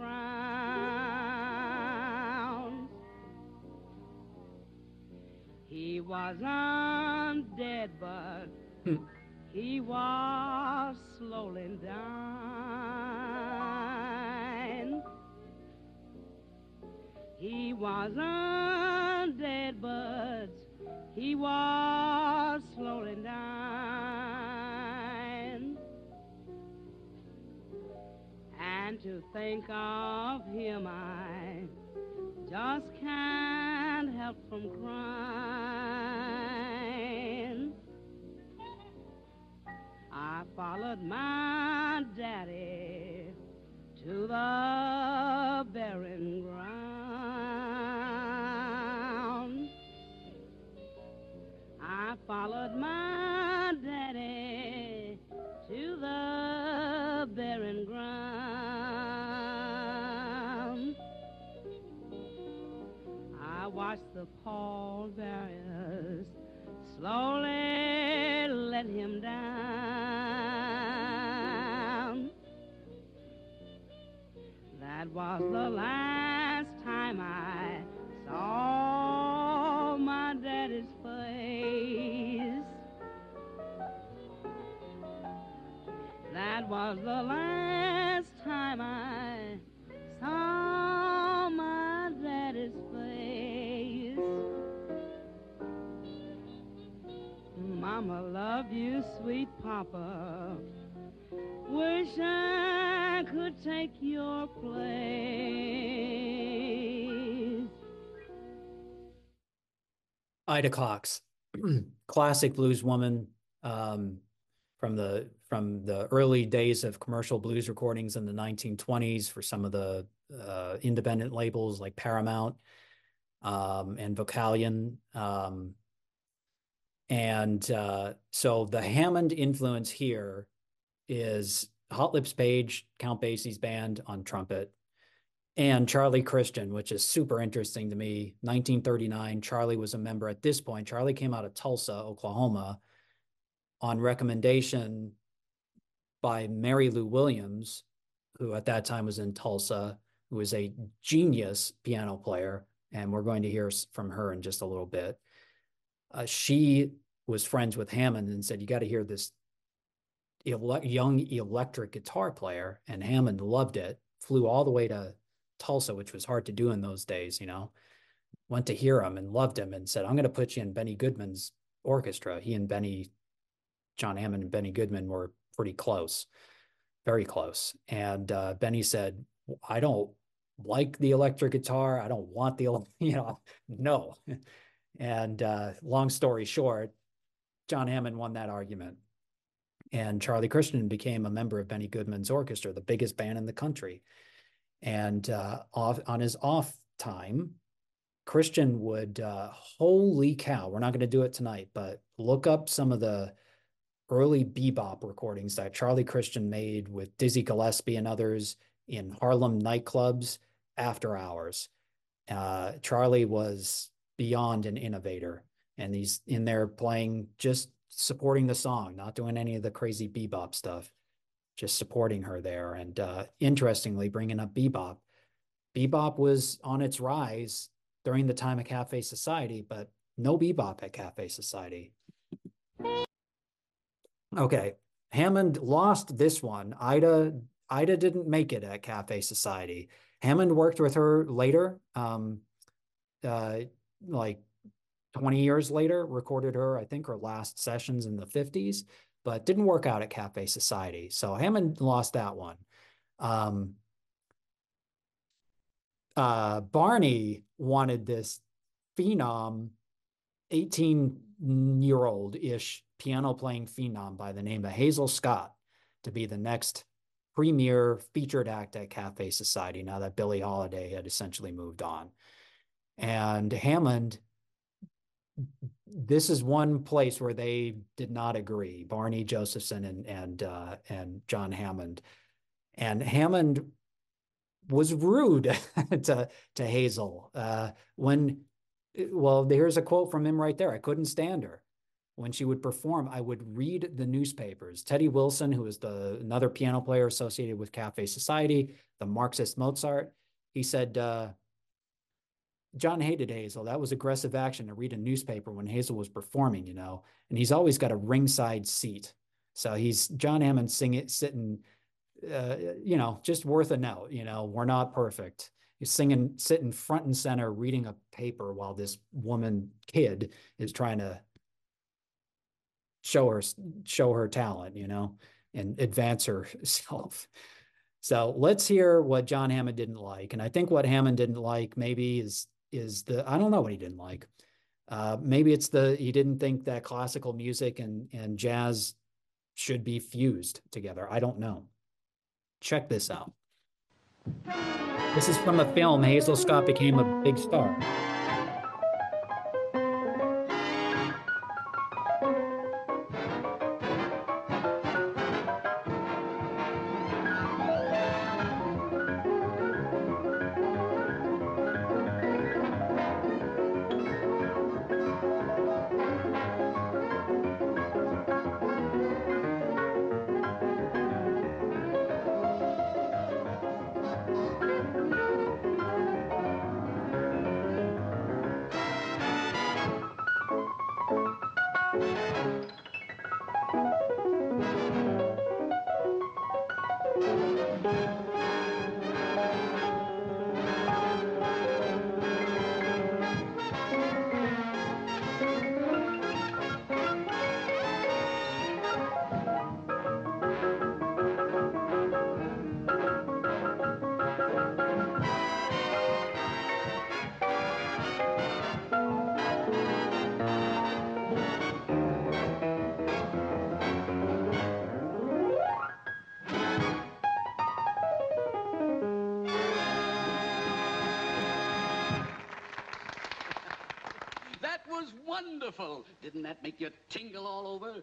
frowns. He wasn't dead, but he was slowly dying. He wasn't dead, but he was slowly dying. And to think of him, I just can't help from crying. I followed my daddy to the burying ground. I followed my daddy to the burying ground. I watched the pallbearers slowly let him down. That was the last time I saw my daddy's face. That was the last time I saw my daddy's face. Mama, love you, sweet Papa. Wish I could take your place. Ida Cox, classic blues woman, um, from the from the early days of commercial blues recordings in the nineteen twenties for some of the uh, independent labels like Paramount um, and Vocalion. Um, and uh, so the Hammond influence here is Hot Lips Page, Count Basie's band on trumpet, and Charlie Christian, which is super interesting to me. nineteen thirty-nine, Charlie was a member at this point. Charlie came out of Tulsa, Oklahoma, on recommendation by Mary Lou Williams, who at that time was in Tulsa, who was a genius piano player, and we're going to hear from her in just a little bit. Uh, she was friends with Hammond and said, you got to hear this ele young electric guitar player, and Hammond loved it, flew all the way to Tulsa, which was hard to do in those days, you know, went to hear him and loved him and said, I'm going to put you in Benny Goodman's orchestra. He and Benny, John Hammond and Benny Goodman were pretty close, very close. And uh, Benny said, I don't like the electric guitar. I don't want the, you know, no. And uh, long story short, John Hammond won that argument. And Charlie Christian became a member of Benny Goodman's orchestra, the biggest band in the country. And uh, off, on his off time, Christian would, uh, holy cow, we're not going to do it tonight, but look up some of the early bebop recordings that Charlie Christian made with Dizzy Gillespie and others in Harlem nightclubs after hours. Uh, Charlie was beyond an innovator, and he's in there playing, just supporting the song, not doing any of the crazy bebop stuff, just supporting her there. And uh, interestingly, bringing up bebop, bebop was on its rise during the time of Cafe Society, but no bebop at Cafe Society. Okay, Hammond lost this one. Ida, Ida didn't make it at Cafe Society. Hammond worked with her later, um, uh, like twenty years later, recorded her, I think, her last sessions in the fifties, but didn't work out at Cafe Society. So Hammond lost that one. Um, uh, Barney wanted this phenom, eighteen-year-old-ish piano-playing phenom by the name of Hazel Scott to be the next premier featured act at Cafe Society, now that Billie Holiday had essentially moved on. And Hammond, this is one place where they did not agree, Barney Josephson and and uh, and John Hammond. And Hammond was rude to to Hazel uh, when, well, here's a quote from him right there. I couldn't stand her. When she would perform, I would read the newspapers. Teddy Wilson, who was the another piano player associated with Cafe Society, the Marxist Mozart, he said, uh, John hated Hazel. That was aggressive action to read a newspaper when Hazel was performing, you know, and he's always got a ringside seat. So he's John Hammond singing, sitting, uh, you know, just worth a note, you know, we're not perfect. He's singing, sitting front and center, reading a paper while this woman kid is trying to show her, show her talent, you know, and advance herself. So let's hear what John Hammond didn't like. And I think what Hammond didn't like maybe is, is the, I don't know what he didn't like. Uh, maybe it's the, he didn't think that classical music and, and jazz should be fused together. I don't know. Check this out. This is from a film, Hazel Scott Became a Big Star. Wonderful. Didn't that make you tingle all over?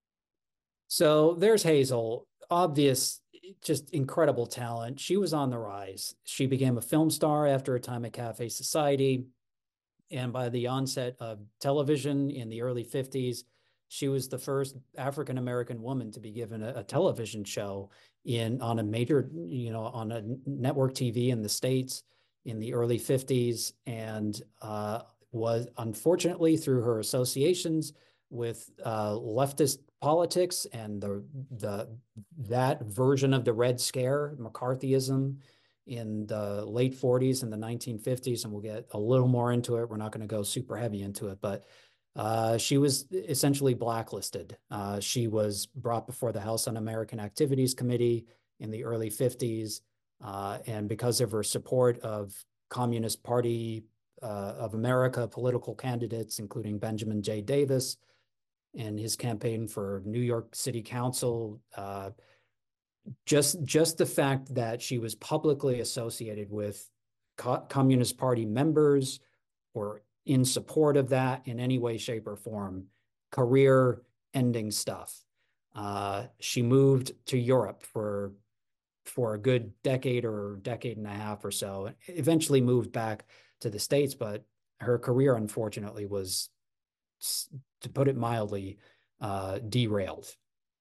So there's Hazel, obvious, just incredible talent. She was on the rise. She became a film star after a time at Cafe Society. And by the onset of television in the early fifties, she was the first African-American woman to be given a, a television show in on a major, you know, on a network T V in the States in the early fifties. And uh, was unfortunately through her associations with uh, leftist politics and the the that version of the Red Scare, McCarthyism, in the late forties and the nineteen fifties, and we'll get a little more into it. We're not going to go super heavy into it, but uh, she was essentially blacklisted. Uh, she was brought before the House Un-American Activities Committee in the early fifties, uh, and because of her support of Communist Party uh, of America political candidates, including Benjamin J. Davis, and his campaign for New York City Council, uh, just just the fact that she was publicly associated with Co- Communist Party members or in support of that in any way, shape, or form, career-ending stuff. Uh, she moved to Europe for for a good decade or decade and a half or so. Eventually moved back to the States, but her career, unfortunately, was, to put it mildly, uh, derailed.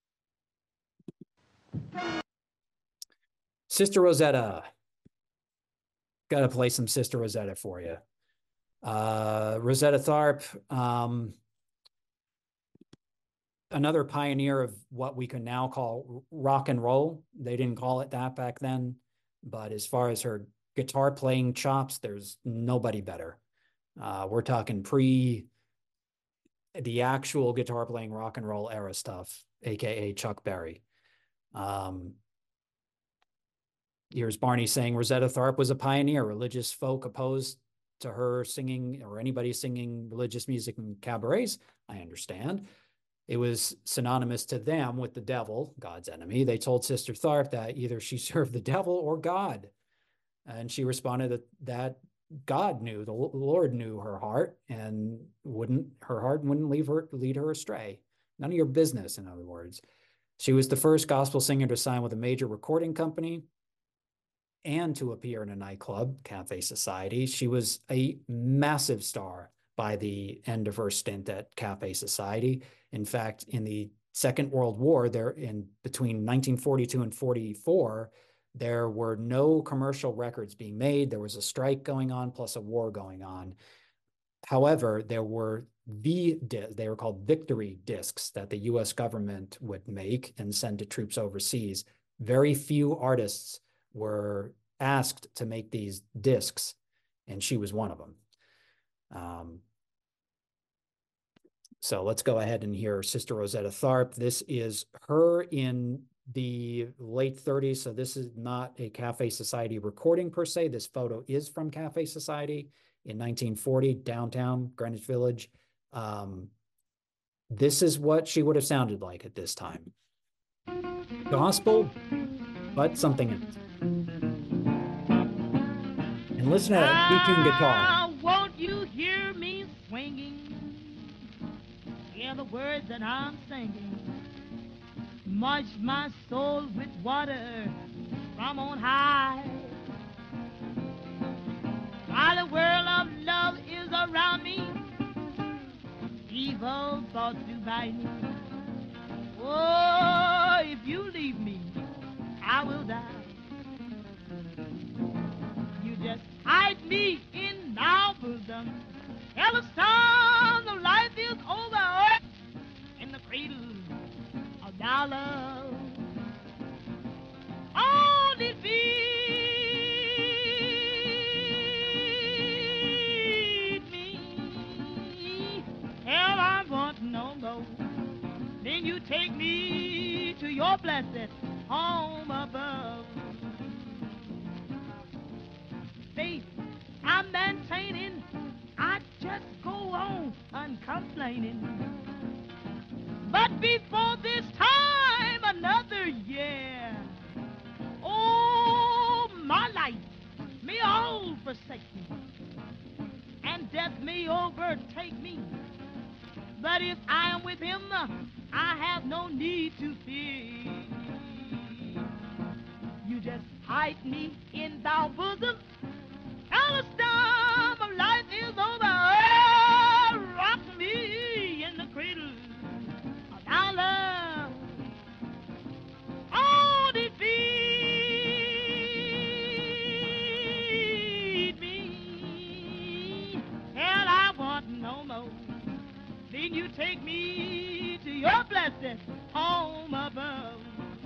Sister Rosetta. Got to play some Sister Rosetta for you. Uh, Rosetta Tharpe, um, another pioneer of what we can now call rock and roll. They didn't call it that back then, but as far as her guitar playing chops, there's nobody better. Uh, we're talking pre the actual guitar playing rock and roll era stuff, A K A Chuck Berry. Um, here's Barney saying Rosetta Tharpe was a pioneer. Religious folk opposed to her singing or anybody singing religious music in cabarets. I understand. It was synonymous to them with the devil, God's enemy. They told Sister Tharpe that either she served the devil or God. And she responded that, that God knew, the Lord knew her heart and wouldn't, her heart wouldn't leave her, lead her astray. None of your business, in other words. She was the first gospel singer to sign with a major recording company and to appear in a nightclub, Cafe Society. She was a massive star by the end of her stint at Cafe Society. In fact, in the Second World War, there in between nineteen forty-two and forty-four, there were no commercial records being made. There was a strike going on, plus a war going on. However, there were V, they were called victory discs that the U S government would make and send to troops overseas. Very few artists were asked to make these discs, and she was one of them. Um, so let's go ahead and hear Sister Rosetta Tharpe. This is her in the late thirties. So this is not a Cafe Society recording per se. This photo is from Cafe Society in nineteen forty, downtown Greenwich Village. Um, this is what she would have sounded like at this time. Gospel, but something else. And listen to that detuned guitar. Ah, won't you hear me swinging? Hear the words that I'm singing. Much my soul with water from on high. While the world of love is around me, evil thoughts do bite me. Oh, if you leave me, I will die. You just hide me in our bosom. Tell the storm the life is over in the cradle of thy love. Only feed me, hell I want no more. Then you take me to your blessed home above. Faith, I'm maintaining, I just go on uncomplaining. But before this time, another year, oh, my life may all forsake me, and death may overtake me. But if I am with him, I have no need to fear. You just hide me in thy bosom, and the storm of life is over. Oh, rock me in the cradle of thy love. Oh, defeat me, hell I want no more. Then you take me to your blessed home above.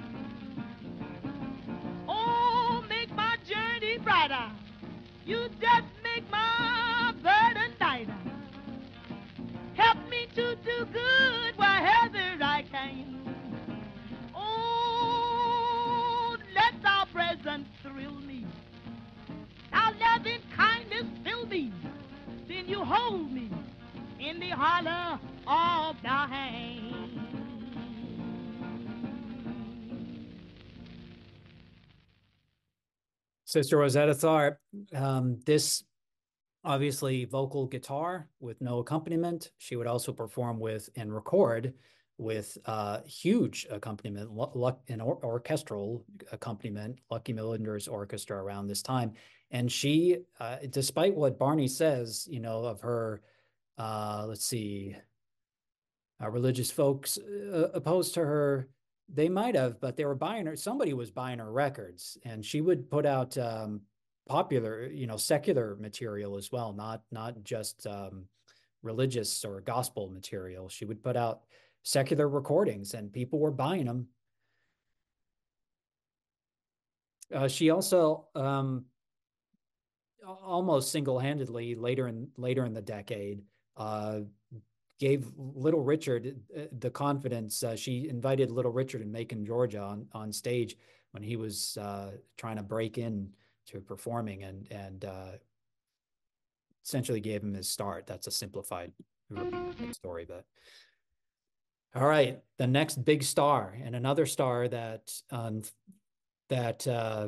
Oh, make my journey brighter. You just make my burden lighter. Help me to do good wherever I can. Oh, let thy presence thrill me. Thy loving kindness fill me. Then you hold me in the hollow of thy hand. Sister Rosetta Tharpe, um, this obviously vocal guitar with no accompaniment. She would also perform with and record with uh, huge accompaniment, an or orchestral accompaniment, Lucky Millinger's orchestra around this time. And she, uh, despite what Barney says, you know, of her, uh, let's see, uh, religious folks uh, opposed to her, they might have, but they were buying her, somebody was buying her records, and she would put out um, popular, you know, secular material as well, not, not just um, religious or gospel material. She would put out secular recordings and people were buying them. Uh, she also um, almost single-handedly later in, later in the decade uh, gave Little Richard the confidence. Uh, she invited Little Richard in Macon, Georgia on, on stage when he was uh, trying to break in to performing, and, and uh, essentially gave him his start. That's a simplified story, but all right. The next big star, and another star that, um, that uh,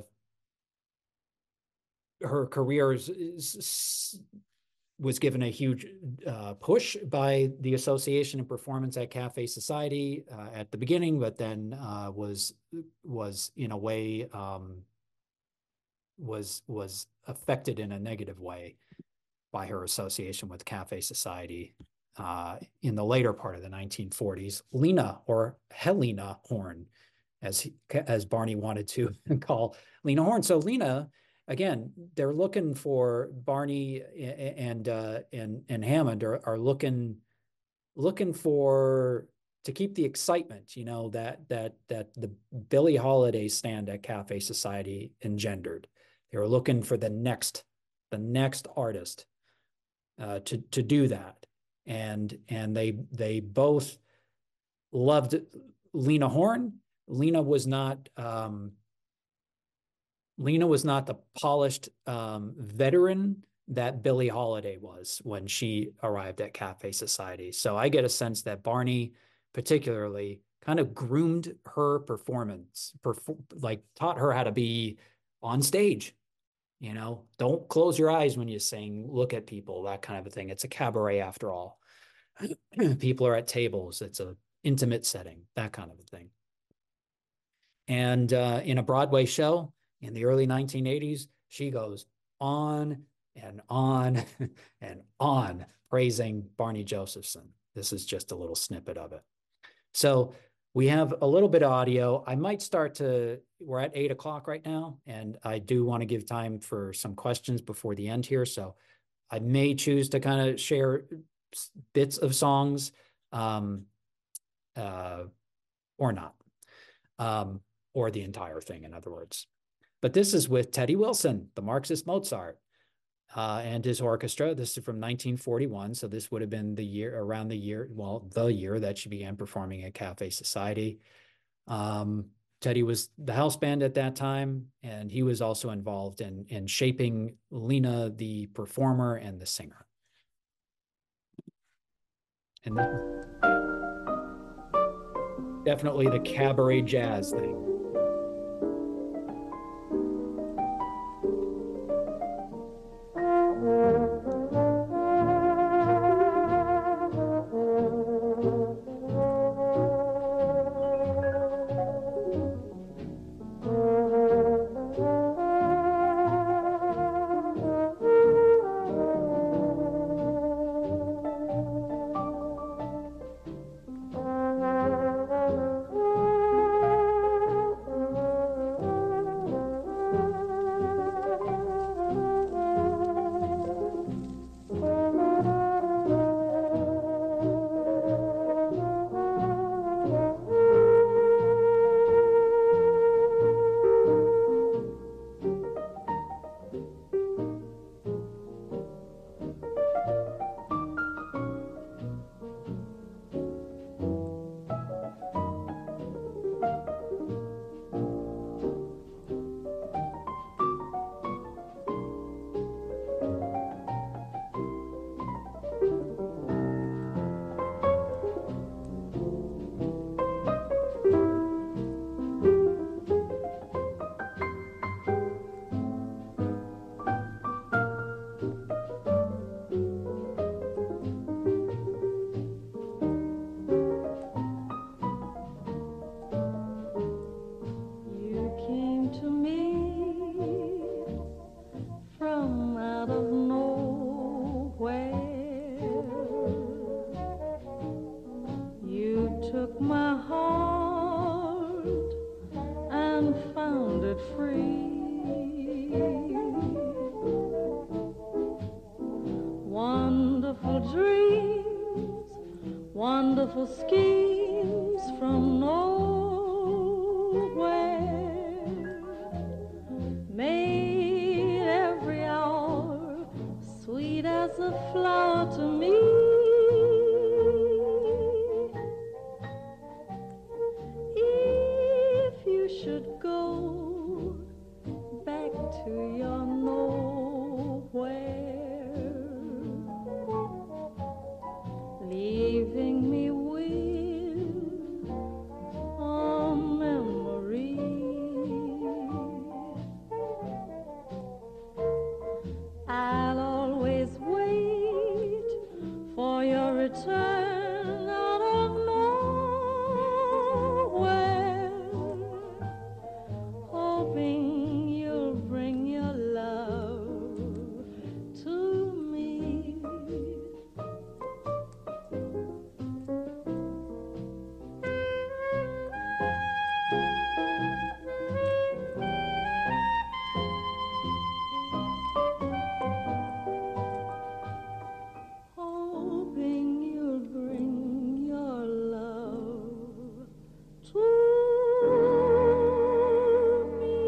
her career is, is was given a huge uh, push by the Association of Performance at Cafe Society uh, at the beginning, but then uh, was was in a way um, was was affected in a negative way by her association with Cafe Society uh, in the later part of the nineteen forties. Lena, or Helena Horne, as he, as Barney wanted to call Lena Horne. So Lena, again, they're looking for Barney and uh, and and Hammond are, are looking looking for to keep the excitement, you know, that that that the Billie Holiday stand at Cafe Society engendered. They were looking for the next the next artist uh, to to do that, and and they they both loved Lena Horne, Lena was not um, Lena was not the polished um, veteran that Billie Holiday was when she arrived at Cafe Society. So I get a sense that Barney particularly kind of groomed her performance, perfor like taught her how to be on stage. You know, don't close your eyes when you sing, look at people, that kind of a thing. It's a cabaret after all. People are at tables. It's an intimate setting, that kind of a thing. And uh, in a Broadway show in the early nineteen eighties, she goes on and on and on praising Barney Josephson. This is just a little snippet of it. So we have a little bit of audio. I might start to, we're at eight o'clock right now, and I do want to give time for some questions before the end here. So I may choose to kind of share bits of songs um, uh, or not, um, or the entire thing, in other words. But this is with Teddy Wilson, the Marxist Mozart, uh, and his orchestra. This is from nineteen forty-one, so this would have been the year, around the year, well, the year that she began performing at Cafe Society. Um, Teddy was the house band at that time, and he was also involved in, in shaping Lena, the performer and the singer. And definitely the cabaret jazz thing. Wonderful schemes from nowhere made every hour sweet as a flower to me. If you should go back to your nowhere, leaving me with a memory, I'll always wait for your return out of nowhere, hoping you'll bring your love to me. Hoping you'll bring your love to me.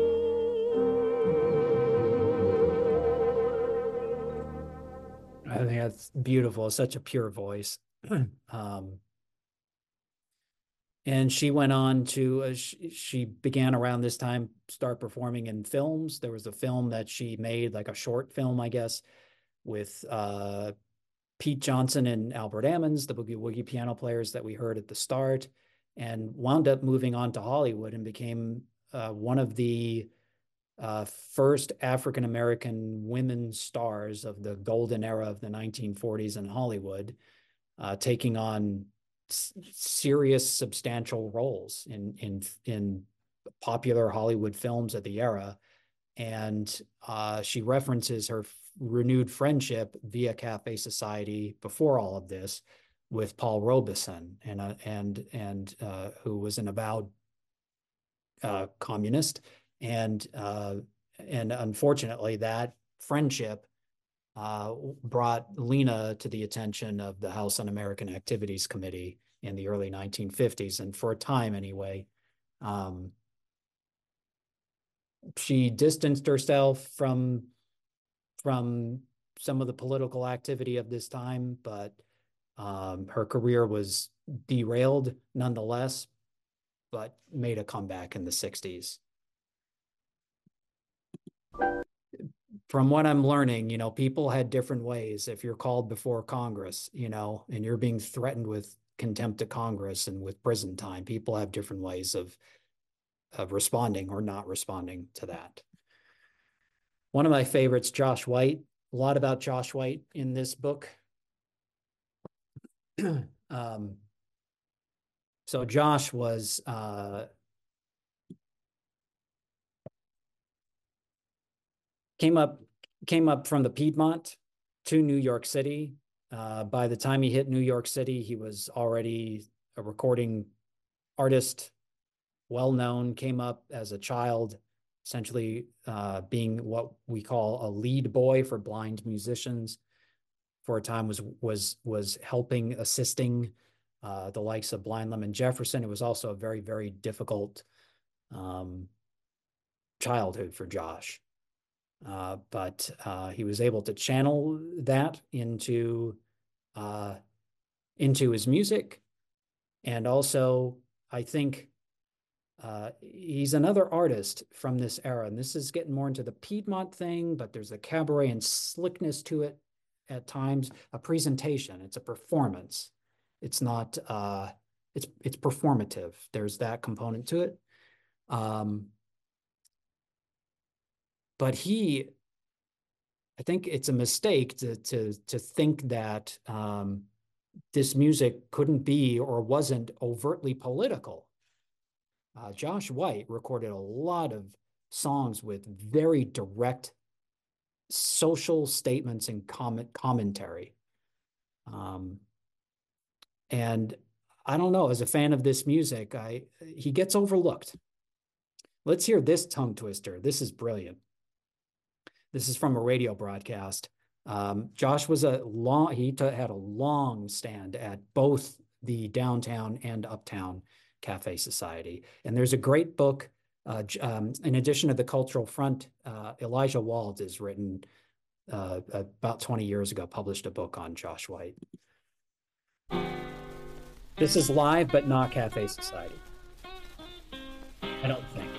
I think that's beautiful. Such a pure voice. um, And she went on to, uh, she, she began around this time, start performing in films. There was a film that she made, like a short film, I guess, with uh, Pete Johnson and Albert Ammons, the Boogie Woogie piano players that we heard at the start, and wound up moving on to Hollywood and became uh, one of the uh, first African-American women stars of the golden era of the nineteen forties in Hollywood, uh, taking on serious, substantial roles in in in popular Hollywood films of the era. And uh, she references her renewed friendship via Cafe Society before all of this with Paul Robeson, and uh, and and uh, who was an avowed uh, communist, and uh, and unfortunately that friendship Uh, brought Lena to the attention of the House Un-American Activities Committee in the early nineteen fifties. And for a time anyway, um, she distanced herself from, from some of the political activity of this time, but um, her career was derailed nonetheless, but made a comeback in the sixties. From what I'm learning, you know, people had different ways. If you're called before Congress, you know, and you're being threatened with contempt of Congress and with prison time, people have different ways of, of responding or not responding to that. One of my favorites, Josh White. A lot about Josh White in this book. um, so Josh was... Uh, Came up, came up from the Piedmont to New York City. Uh, by the time he hit New York City, he was already a recording artist, well-known, came up as a child, essentially uh, being what we call a lead boy for blind musicians. For a time was, was, was helping, assisting uh, the likes of Blind Lemon Jefferson. It was also a very, very difficult um, childhood for Josh. Uh, but uh, he was able to channel that into uh, into his music. And also, I think uh, he's another artist from this era. And this is getting more into the Piedmont thing, but there's a cabaret and slickness to it at times, a presentation. It's a performance. It's not, uh, it's, it's performative. There's that component to it. Um, But he, I think it's a mistake to to to think that um, this music couldn't be or wasn't overtly political. Uh, Josh White recorded a lot of songs with very direct social statements and comment commentary. Um, and I don't know, as a fan of this music, I he gets overlooked. Let's hear this tongue twister. This is brilliant. This is from a radio broadcast. Um, Josh was a long, he had a long stand at both the downtown and uptown Cafe Society. And there's a great book, uh, um, in addition to the Cultural Front, uh, Elijah Wald has written uh, about twenty years ago, published a book on Josh White. This is live, but not Cafe Society. I don't think.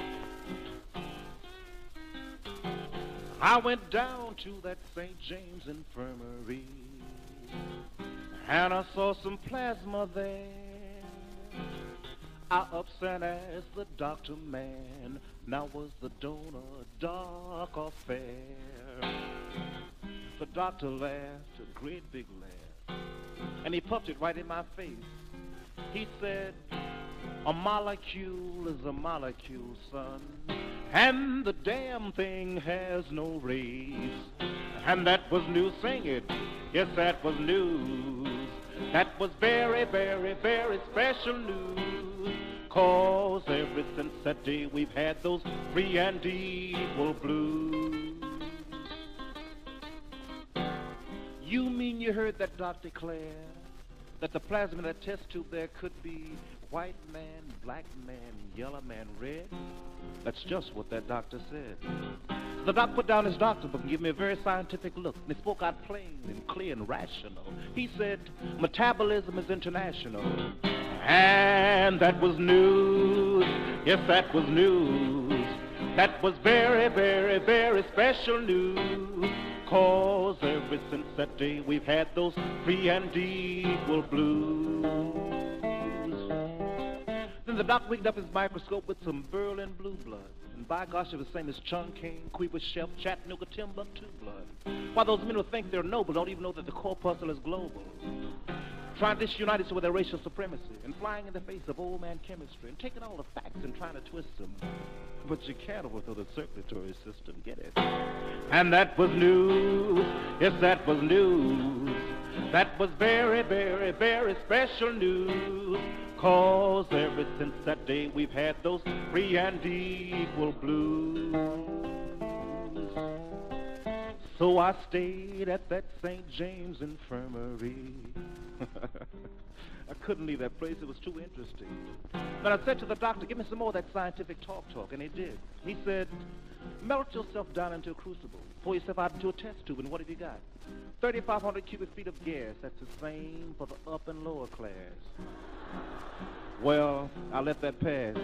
I went down to that Saint James Infirmary and I saw some plasma there. I ups and asked the doctor man, now was the donor dark or fair? The doctor laughed a great big laugh and he puffed it right in my face. He said, a molecule is a molecule, son, and the damn thing has no race. And that was news, sing it, yes, that was news. That was very, very, very special news. Cause ever since that day we've had those free and equal blues. You mean you heard that doctor declare that the plasma in that test tube there could be white man, black man, yellow man, red? That's just what that doctor said. So the doc put down his doctor book and gave me a very scientific look. And he spoke out plain and clear and rational. He said, metabolism is international. And that was news, yes, that was news. That was very, very, very special news. 'Cause ever since that day we've had those free and equal blues. Then the doc rigged up his microscope with some Berlin blue blood. And by gosh, it was the same as Chungking, Quebec Chef, Chattanooga, Timbuktu blood. While those men who think they're noble don't even know that the corpuscle is global. Trying to disunite us with their racial supremacy and flying in the face of old man chemistry and taking all the facts and trying to twist them. But you can't overthrow the circulatory system, get it? And that was news, yes, that was news. That was very, very, very special news. 'Cause ever since that day we've had those free and equal blues. So I stayed at that Saint James Infirmary. I couldn't leave that place, it was too interesting. But I said to the doctor, give me some more of that scientific talk talk, and he did. He said, melt yourself down into a crucible, pour yourself out into a test tube, and what have you got? thirty-five hundred cubic feet of gas, that's the same for the upper and lower class. Well, I let that pass.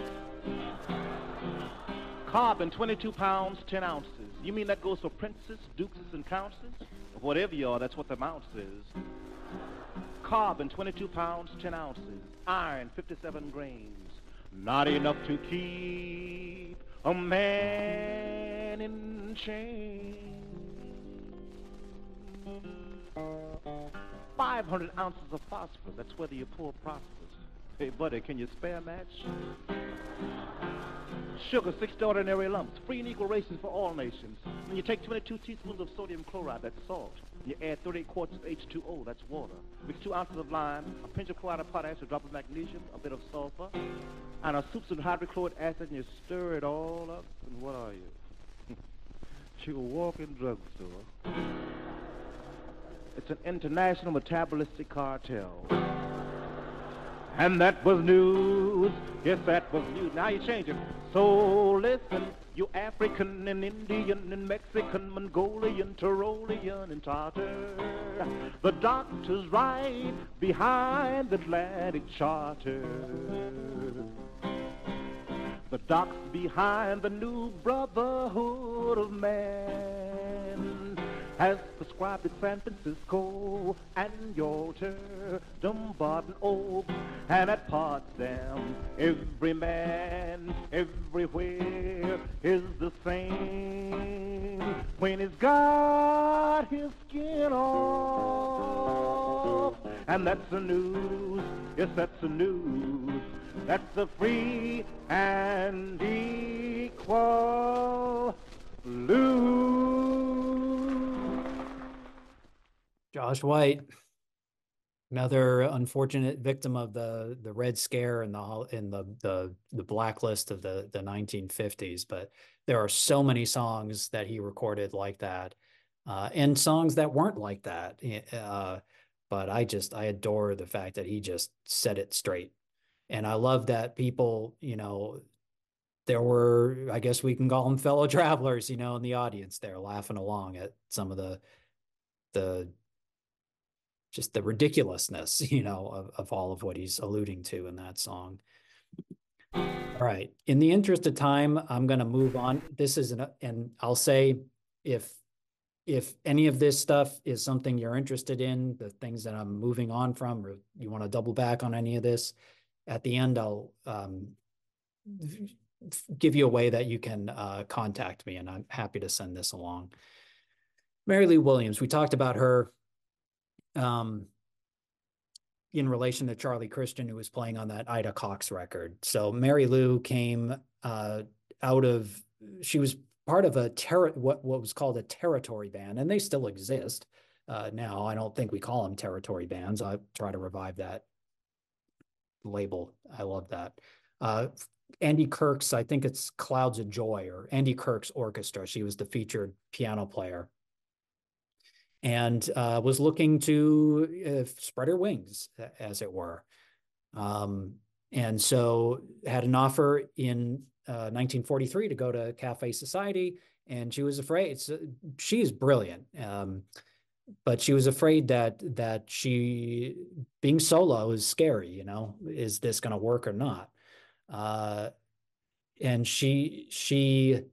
Carbon, twenty-two pounds, ten ounces. You mean that goes for princes, dukes, and countesses? Whatever you are, that's what the ounce is. Carbon, twenty-two pounds, ten ounces. Iron, fifty-seven grains. Not enough to keep a man in chains. five hundred ounces of phosphorus, that's whether you're poor or prosperous. Hey, buddy, can you spare a match? Sugar, sixty ordinary lumps, free and equal rations for all nations. When you take twenty-two teaspoons of sodium chloride, that's salt. You add thirty-eight quarts of H two O, that's water. Mix two ounces of lime, a pinch of chloride of potash, a drop of magnesium, a bit of sulfur, and a soup with hydrochloric acid, and you stir it all up, and what are you? You're a walking drugstore. It's an international metabolistic cartel. And that was news, yes, that was news. Now you change it. So listen, you African and Indian and Mexican, Mongolian, Tyrolean and Tartar. The doctor's right behind the Atlantic Charter. The doc's behind the new brotherhood of man. Has prescribed at San Francisco and Yalta, Dumbarton Oaks, and at Potsdam. Every man, everywhere is the same. When he's got his skin off, and that's the news, yes, that's the news. That's the free and equal blues. Josh White, another unfortunate victim of the the Red Scare and the in the the the blacklist of the the nineteen fifties. But there are so many songs that he recorded like that, uh, and songs that weren't like that. Uh, but I just I adore the fact that he just set it straight, and I love that people, you know, there were, I guess we can call them fellow travelers, you know, in the audience there laughing along at some of the the. just the ridiculousness, you know, of, of all of what he's alluding to in that song. All right. In the interest of time, I'm going to move on. This is an, and I'll say if, if any of this stuff is something you're interested in, the things that I'm moving on from, or you want to double back on any of this, at the end, I'll um, give you a way that you can uh, contact me, and I'm happy to send this along. Mary Lou Williams, we talked about her um, in relation to Charlie Christian, who was playing on that Ida Cox record. So Mary Lou came uh, out of, she was part of a ter what, what was called a territory band, and they still exist uh, now. I don't think we call them territory bands. I try to revive that label. I love that. Uh, Andy Kirk's, I think it's Clouds of Joy, or Andy Kirk's orchestra. She was the featured piano player, and uh, was looking to uh, spread her wings, as it were. Um, and so had an offer in uh, nineteen forty-three to go to Cafe Society, and she was afraid. So she's brilliant. Um, but she was afraid that that she being solo is scary, you know, is this going to work or not? Uh, and she she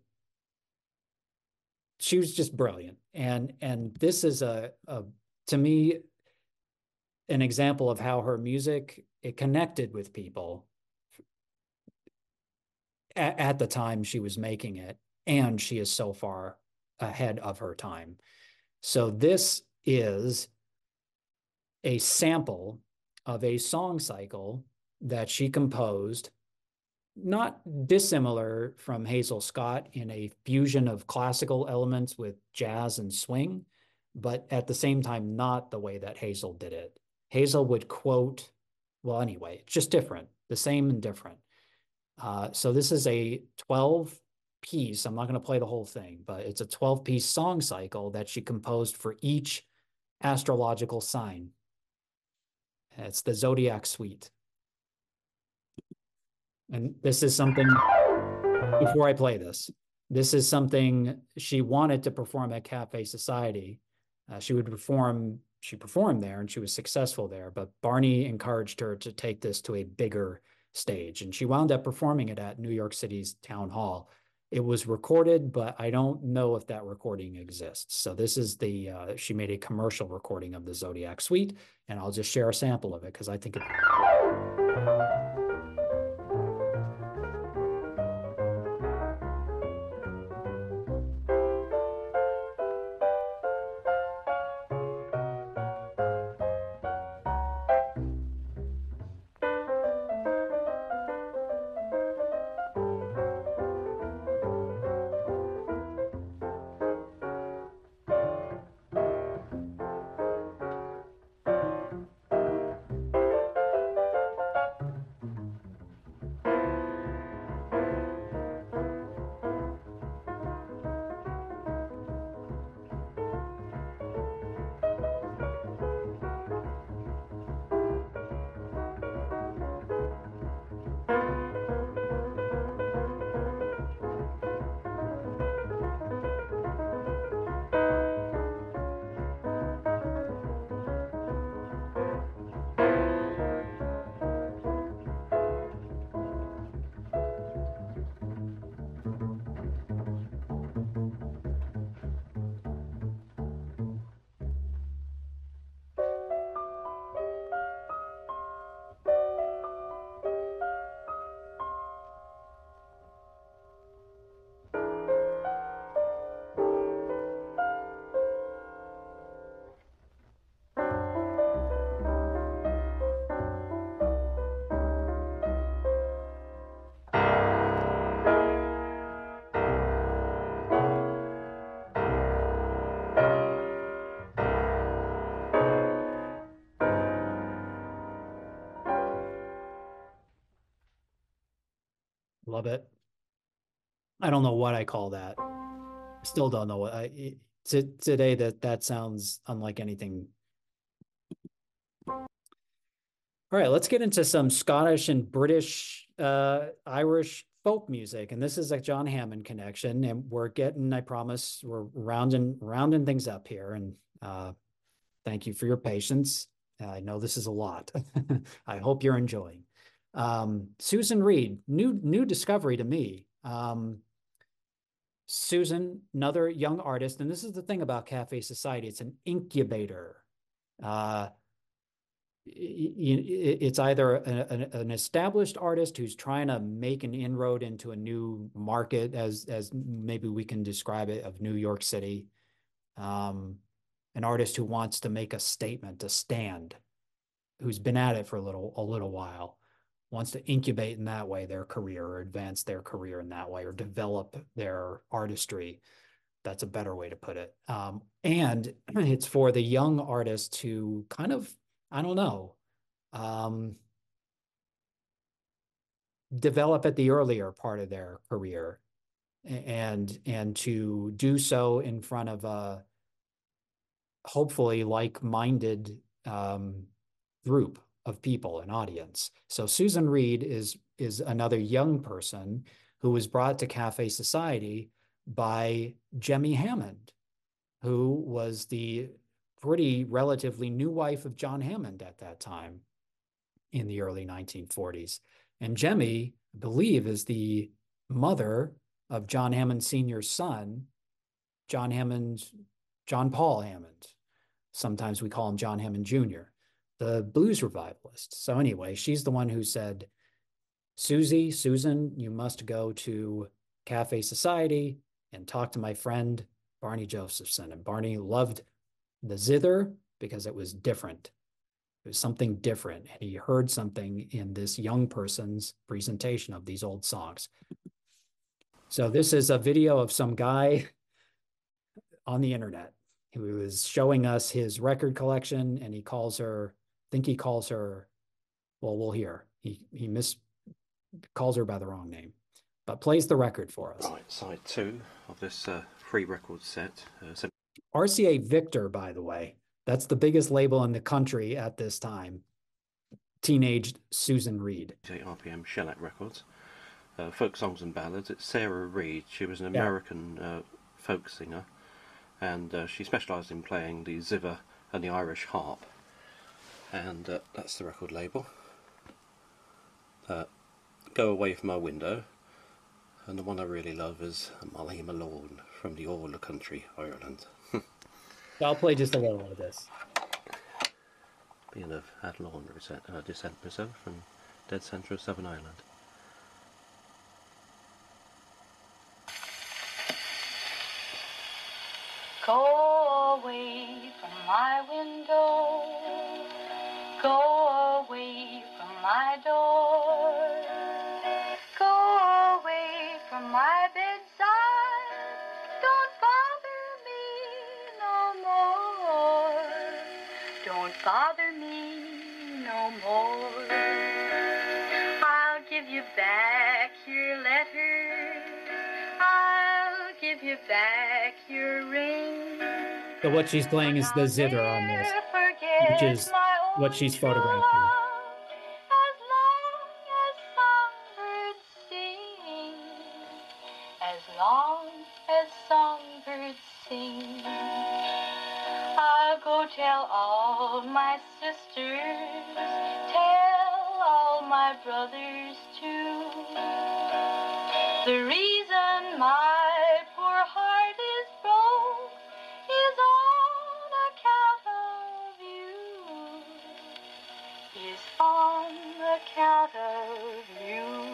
she was just brilliant. And and this is a, a to me an example of how her music, it connected with people at, at the time she was making it, and she is so far ahead of her time. So this is a sample of a song cycle that she composed, not dissimilar from Hazel Scott in a fusion of classical elements with jazz and swing, but at the same time, not the way that Hazel did it. Hazel would quote, well, anyway, it's just different, the same and different. Uh, so this is a twelve piece, I'm not going to play the whole thing, but it's a twelve piece song cycle that she composed for each astrological sign. It's the Zodiac Suite. And this is something, before I play this, this is something she wanted to perform at Cafe Society. Uh, she would perform, she performed there and she was successful there, but Barney encouraged her to take this to a bigger stage. And she wound up performing it at New York City's Town Hall. It was recorded, but I don't know if that recording exists. So this is the, uh, she made a commercial recording of the Zodiac Suite, and I'll just share a sample of it because I think it. Love it. I don't know what I call that. Still don't know what I to, today that that sounds unlike anything. All right, let's get into some Scottish and British, uh, Irish folk music. And this is a John Hammond connection. And we're getting, I promise, we're rounding rounding things up here. And uh, thank you for your patience. I know this is a lot. I hope you're enjoying. Um, Susan Reed, new new discovery to me. Um, Susan, another young artist, and this is the thing about Cafe Society, it's an incubator. Uh, it's either an, an established artist who's trying to make an inroad into a new market, as as maybe we can describe it, of New York City, um, an artist who wants to make a statement, a stand, who's been at it for a little a little while, wants to incubate in that way their career or advance their career in that way or develop their artistry. That's a better way to put it. Um, and it's for the young artists to kind of, I don't know, um, develop at the earlier part of their career and, and to do so in front of a hopefully like-minded um, group of people, an audience. So Susan Reed is is another young person who was brought to Cafe Society by Jemmy Hammond, who was the pretty relatively new wife of John Hammond at that time in the early nineteen forties. And Jemmy, I believe, is the mother of John Hammond Senior's son, John Hammond, John Paul Hammond. Sometimes we call him John Hammond Junior, the blues revivalist. So anyway, she's the one who said, Susie, Susan, you must go to Cafe Society and talk to my friend Barney Josephson. And Barney loved the zither because it was different. It was something different. And he heard something in this young person's presentation of these old songs. So this is a video of some guy on the internet who is showing us his record collection, and he calls her, I think he calls her, well, we'll hear. He, he mis calls her by the wrong name, but plays the record for us. Right, side two of this uh, free record set. Uh, so R C A Victor, by the way, that's the biggest label in the country at this time. Teenaged Susan Reed. R P M Shellac Records. Uh, folk songs and ballads. It's Sarah Reed. She was an Yeah. American uh, folk singer, and uh, she specialised in playing the zither and the Irish harp. And uh, that's the record label. Uh, Go Away From My Window, and the one I really love is Molly Malone from the All the Country, Ireland. I'll play just a little of this. Being of Athlone uh, descent myself from dead centre of Southern Ireland. Go away from my window, go away from my door, go away from my bedside, don't bother me no more, don't bother me no more. I'll give you back your letter, I'll give you back your ring. So what she's playing is the zither on this, which is what she's photographed here. As long as songbirds sing, as long as songbirds sing, I'll go tell all my sisters, tell all my brothers too. The reason my poor heart is broke is on account of you, is on account of you.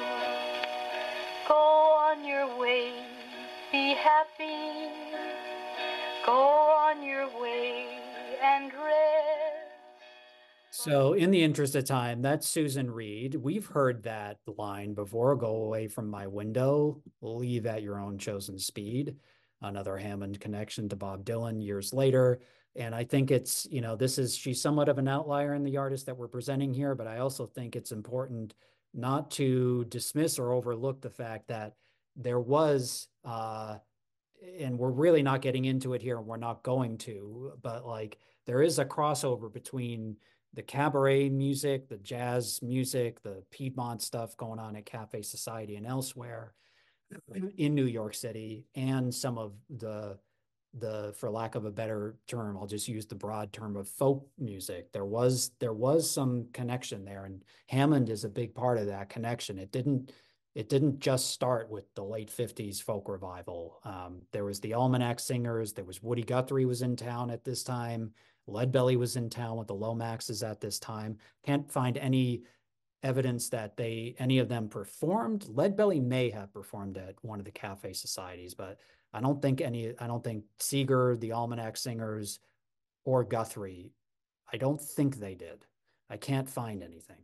Go on your way, be happy, go on your way and rest. So in the interest of time, that's Susan Reed. We've heard that line before, go away from my window, leave at your own chosen speed. Another Hammond connection to Bob Dylan years later. And I think it's, you know, this is, she's somewhat of an outlier in the artist that we're presenting here, but I also think it's important not to dismiss or overlook the fact that there was, uh, and we're really not getting into it here and we're not going to, but like there is a crossover between the cabaret music, the jazz music, the Piedmont stuff going on at Cafe Society and elsewhere in New York City, and some of the, the, for lack of a better term, I'll just use the broad term of folk music. There was, there was some connection there, and Hammond is a big part of that connection. It didn't, it didn't just start with the late fifties folk revival. Um, there was the Almanac Singers, there was Woody Guthrie was in town at this time. Leadbelly was in town with the Lomaxes at this time. Can't find any evidence that they, any of them performed. Leadbelly may have performed at one of the Cafe Societies, but I don't think any, I don't think Seeger, the Almanac Singers, or Guthrie, I don't think they did. I can't find anything.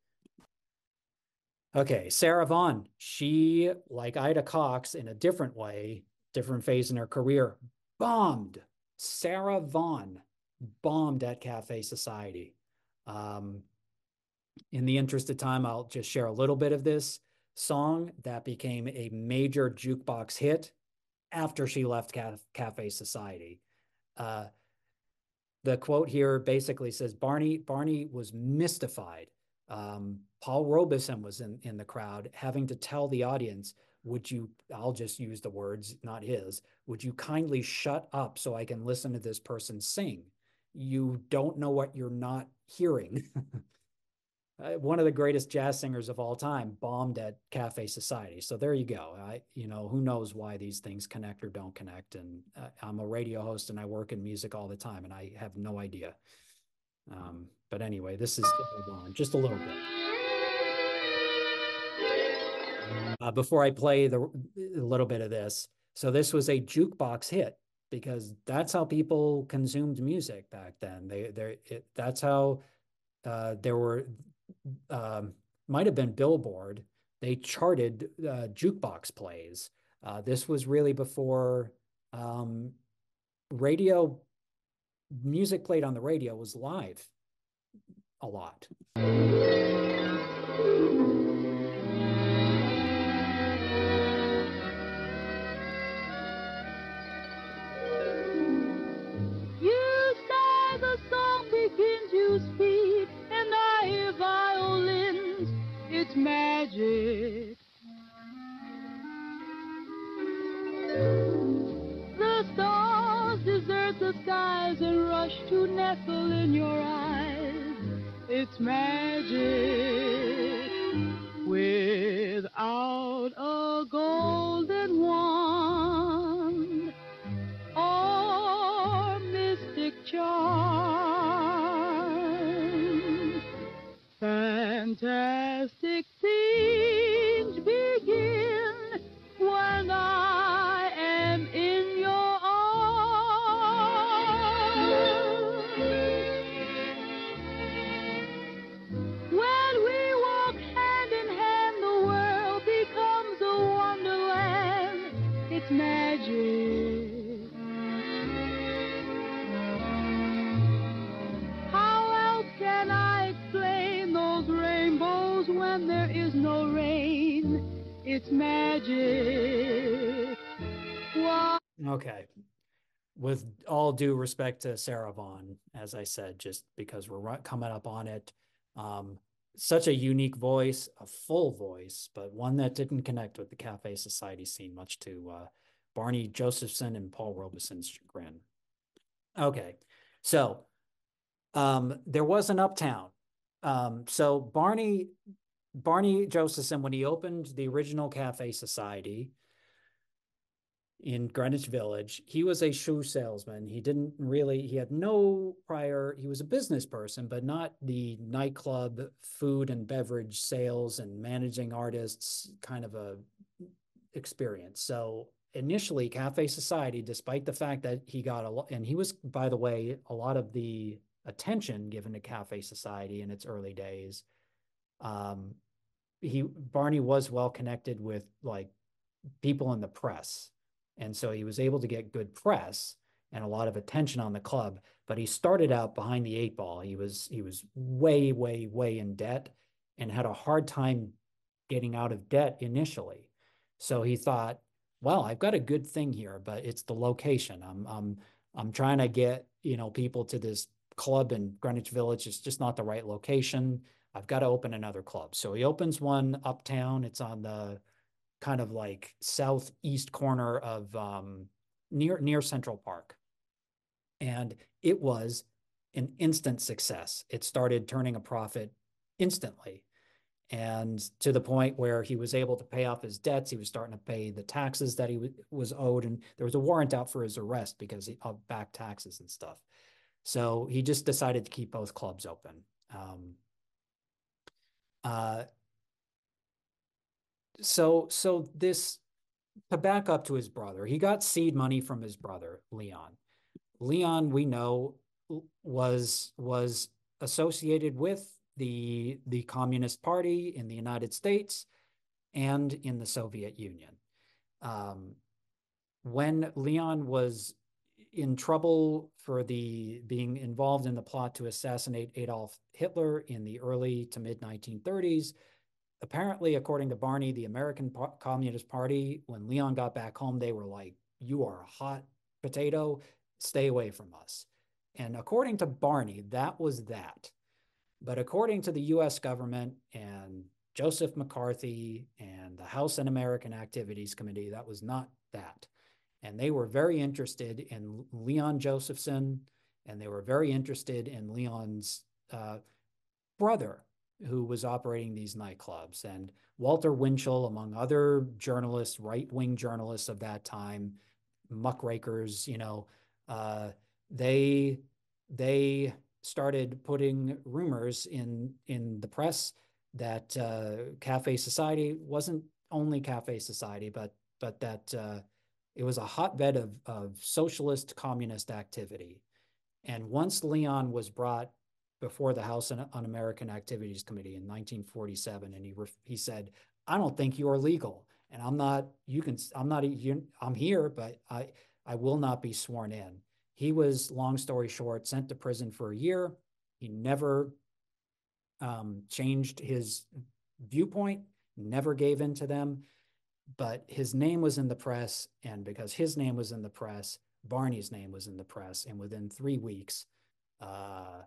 Okay, Sarah Vaughan, she, like Ida Cox in a different way, different phase in her career, bombed. Sarah Vaughan bombed at Cafe Society. Um, in the interest of time, I'll just share a little bit of this song that became a major jukebox hit after she left Caf Cafe Society. Uh, the quote here basically says, Barney, Barney was mystified. Um, Paul Robeson was in, in the crowd, having to tell the audience would you, I'll just use the words, not his, would you kindly shut up so I can listen to this person sing? You don't know what you're not hearing. Uh, one of the greatest jazz singers of all time bombed at Cafe Society. So there you go. I, you know, who knows why these things connect or don't connect. And uh, I'm a radio host and I work in music all the time and I have no idea. Um, but anyway, this is on just a little bit. Uh, before I play the a little bit of this. So this was a jukebox hit because that's how people consumed music back then. They, they, it, that's how uh, there were, um, might have been Billboard. They charted uh, jukebox plays. Uh, this was really before um, radio, music played on the radio was live a lot. You say the song begins, you speak, and I hear violins. It's magic. The stars desert the skies and rush to nestle in your eyes. It's magic. Without a golden wand or mystic charm, fantastic things begin when I am in your arms. When we walk hand in hand, the world becomes a wonderland. It's magic. How else can I explain those rainbows when there is no rain? It's magic. Why? Okay. With all due respect to Sarah Vaughan, as I said, just because we're coming up on it, um, such a unique voice, a full voice, but one that didn't connect with the Cafe Society scene, much to uh, Barney Josephson and Paul Robeson's chagrin. Okay, so um, there was an Uptown. Um, so Barney, Barney Josephson, when he opened the original Cafe Society in Greenwich Village, he was a shoe salesman. He didn't really, he had no prior, he was a business person, but not the nightclub, food and beverage sales and managing artists kind of a experience. So initially Cafe Society, despite the fact that he got a lot, and he was, by the way, a lot of the attention given to Cafe Society in its early days. Um, he, Barney was well connected with like people in the press. And so he was able to get good press and a lot of attention on the club, but he started out behind the eight ball. He was, he was way, way, way in debt and had a hard time getting out of debt initially. So he thought, well, I've got a good thing here, but it's the location. I'm, I'm, I'm trying to get, you know, people to this club in Greenwich Village. It's just not the right location. I've got to open another club. So he opens one uptown. It's on the kind of like southeast corner of um, near near Central Park. And it was an instant success. It started turning a profit instantly. And to the point where he was able to pay off his debts. He was starting to pay the taxes that he was owed. And there was a warrant out for his arrest because of back taxes and stuff. So he just decided to keep both clubs open. Um, uh, So, so this, to back up to his brother, he got seed money from his brother, Leon. Leon, we know, was, was associated with the, the Communist Party in the United States and in the Soviet Union. Um, when Leon was in trouble for the being involved in the plot to assassinate Adolf Hitler in the early to mid nineteen thirties, apparently, according to Barney, the American pa- Communist Party, when Leon got back home, they were like, you are a hot potato, stay away from us. And according to Barney, that was that. But according to the U S government and Joseph McCarthy and the House Un-American Activities Committee. That was not that. And they were very interested in Leon Josephson, and they were very interested in Leon's uh, brother, who was operating these nightclubs. And Walter Winchell, among other journalists, right-wing journalists of that time, muckrakers, you know, uh, they they started putting rumors in in the press that uh, Cafe Society wasn't only Cafe Society, but but that uh, it was a hotbed of of socialist communist activity. And once Leon was brought before the House Un-American Activities Committee in nineteen forty-seven, and he he said, "I don't think you are legal, and I'm not. You can. I'm not. I'm here, but I I will not be sworn in." He was, long story short, sent to prison for a year. He never um, changed his viewpoint, never gave in to them, but his name was in the press, and because his name was in the press, Barney's name was in the press, and within three weeks, uh,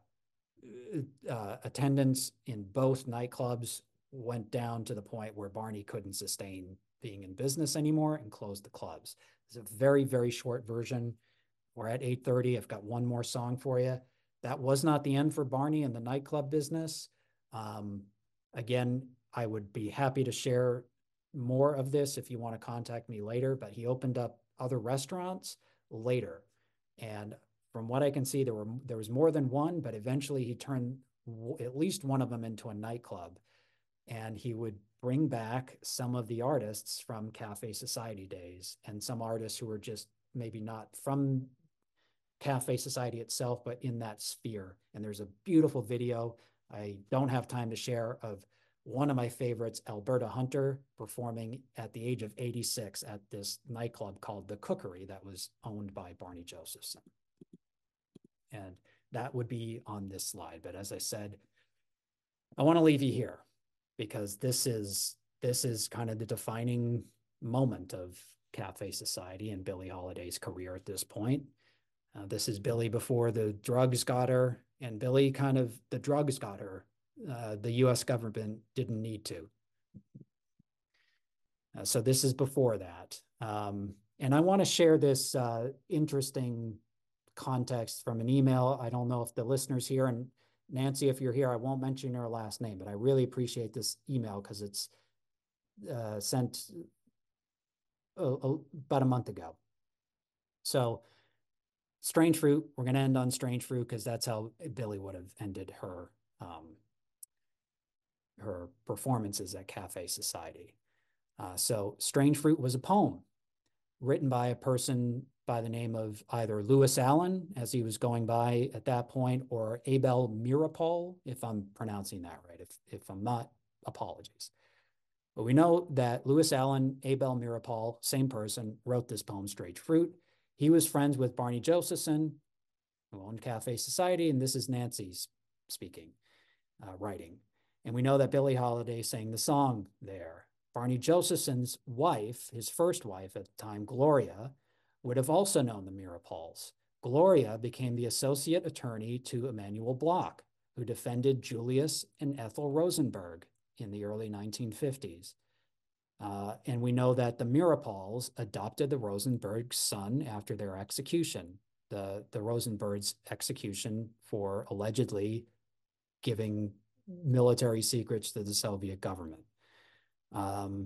uh, attendance in both nightclubs went down to the point where Barney couldn't sustain being in business anymore and closed the clubs. It's a very, very short version. We're at eight thirty. I've got one more song for you. That was not the end for Barney in the nightclub business. Um, again, I would be happy to share more of this if you want to contact me later, but he opened up other restaurants later. And from what I can see, there were there was more than one, but eventually he turned at least one of them into a nightclub. And he would bring back some of the artists from Cafe Society days, and some artists who were just maybe not from Cafe Society itself, but in that sphere. And there's a beautiful video I don't have time to share of one of my favorites, Alberta Hunter, performing at the age of eighty-six at this nightclub called The Cookery that was owned by Barney Josephson. And that would be on this slide. But as I said, I want to leave you here because this is this is kind of the defining moment of Cafe Society and Billie Holiday's career at this point. Uh, this is Billie before the drugs got her, and Billie kind of, the drugs got her. Uh, the U S government didn't need to. Uh, so this is before that. Um, and I want to share this uh, interesting context from an email. I don't know if the listeners here, and Nancy, if you're here, I won't mention your last name, but I really appreciate this email because it's uh, sent a, a, about a month ago. So Strange Fruit, we're going to end on Strange Fruit because that's how Billie would have ended her um, her performances at Cafe Society. Uh, so Strange Fruit was a poem written by a person by the name of either Lewis Allen, as he was going by at that point, or Abel Meeropol, if I'm pronouncing that right. If, if I'm not, apologies. But we know that Lewis Allen, Abel Meeropol, same person, wrote this poem, Strange Fruit. He was friends with Barney Josephson, who owned Cafe Society, and this is Nancy's speaking, uh, writing. And we know that Billie Holiday sang the song there. Barney Josephson's wife, his first wife at the time, Gloria, would have also known the Meeropols. Gloria became the associate attorney to Emanuel Bloch, who defended Julius and Ethel Rosenberg in the early nineteen fifties. Uh, and we know that the Meeropols adopted the Rosenberg's son after their execution, the, the Rosenberg's execution for allegedly giving military secrets to the Soviet government. Um,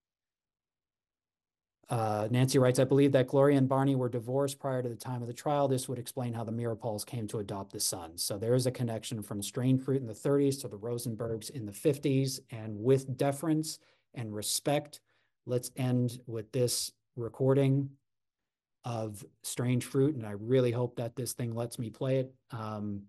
uh, Nancy writes, I believe that Gloria and Barney were divorced prior to the time of the trial. This would explain how the Meeropols came to adopt the son. So there is a connection from Strange Fruit in the thirties to the Rosenbergs in the fifties. And with deference and respect, let's end with this recording of Strange Fruit. And I really hope that this thing lets me play it. Um,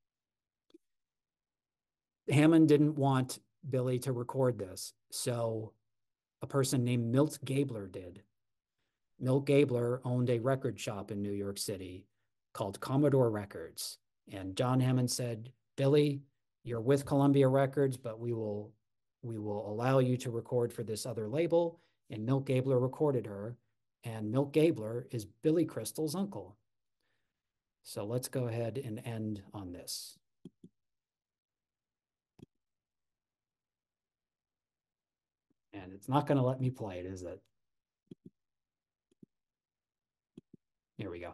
Hammond didn't want Billie to record this, so a person named Milt Gabler did. Milt Gabler owned a record shop in New York City called Commodore Records. And John Hammond said, Billie, you're with Columbia Records, but we will, we will allow you to record for this other label. And Milt Gabler recorded her. And Milt Gabler is Billy Crystal's uncle. So let's go ahead and end on this. And it's not going to let me play it, is it? Here we go.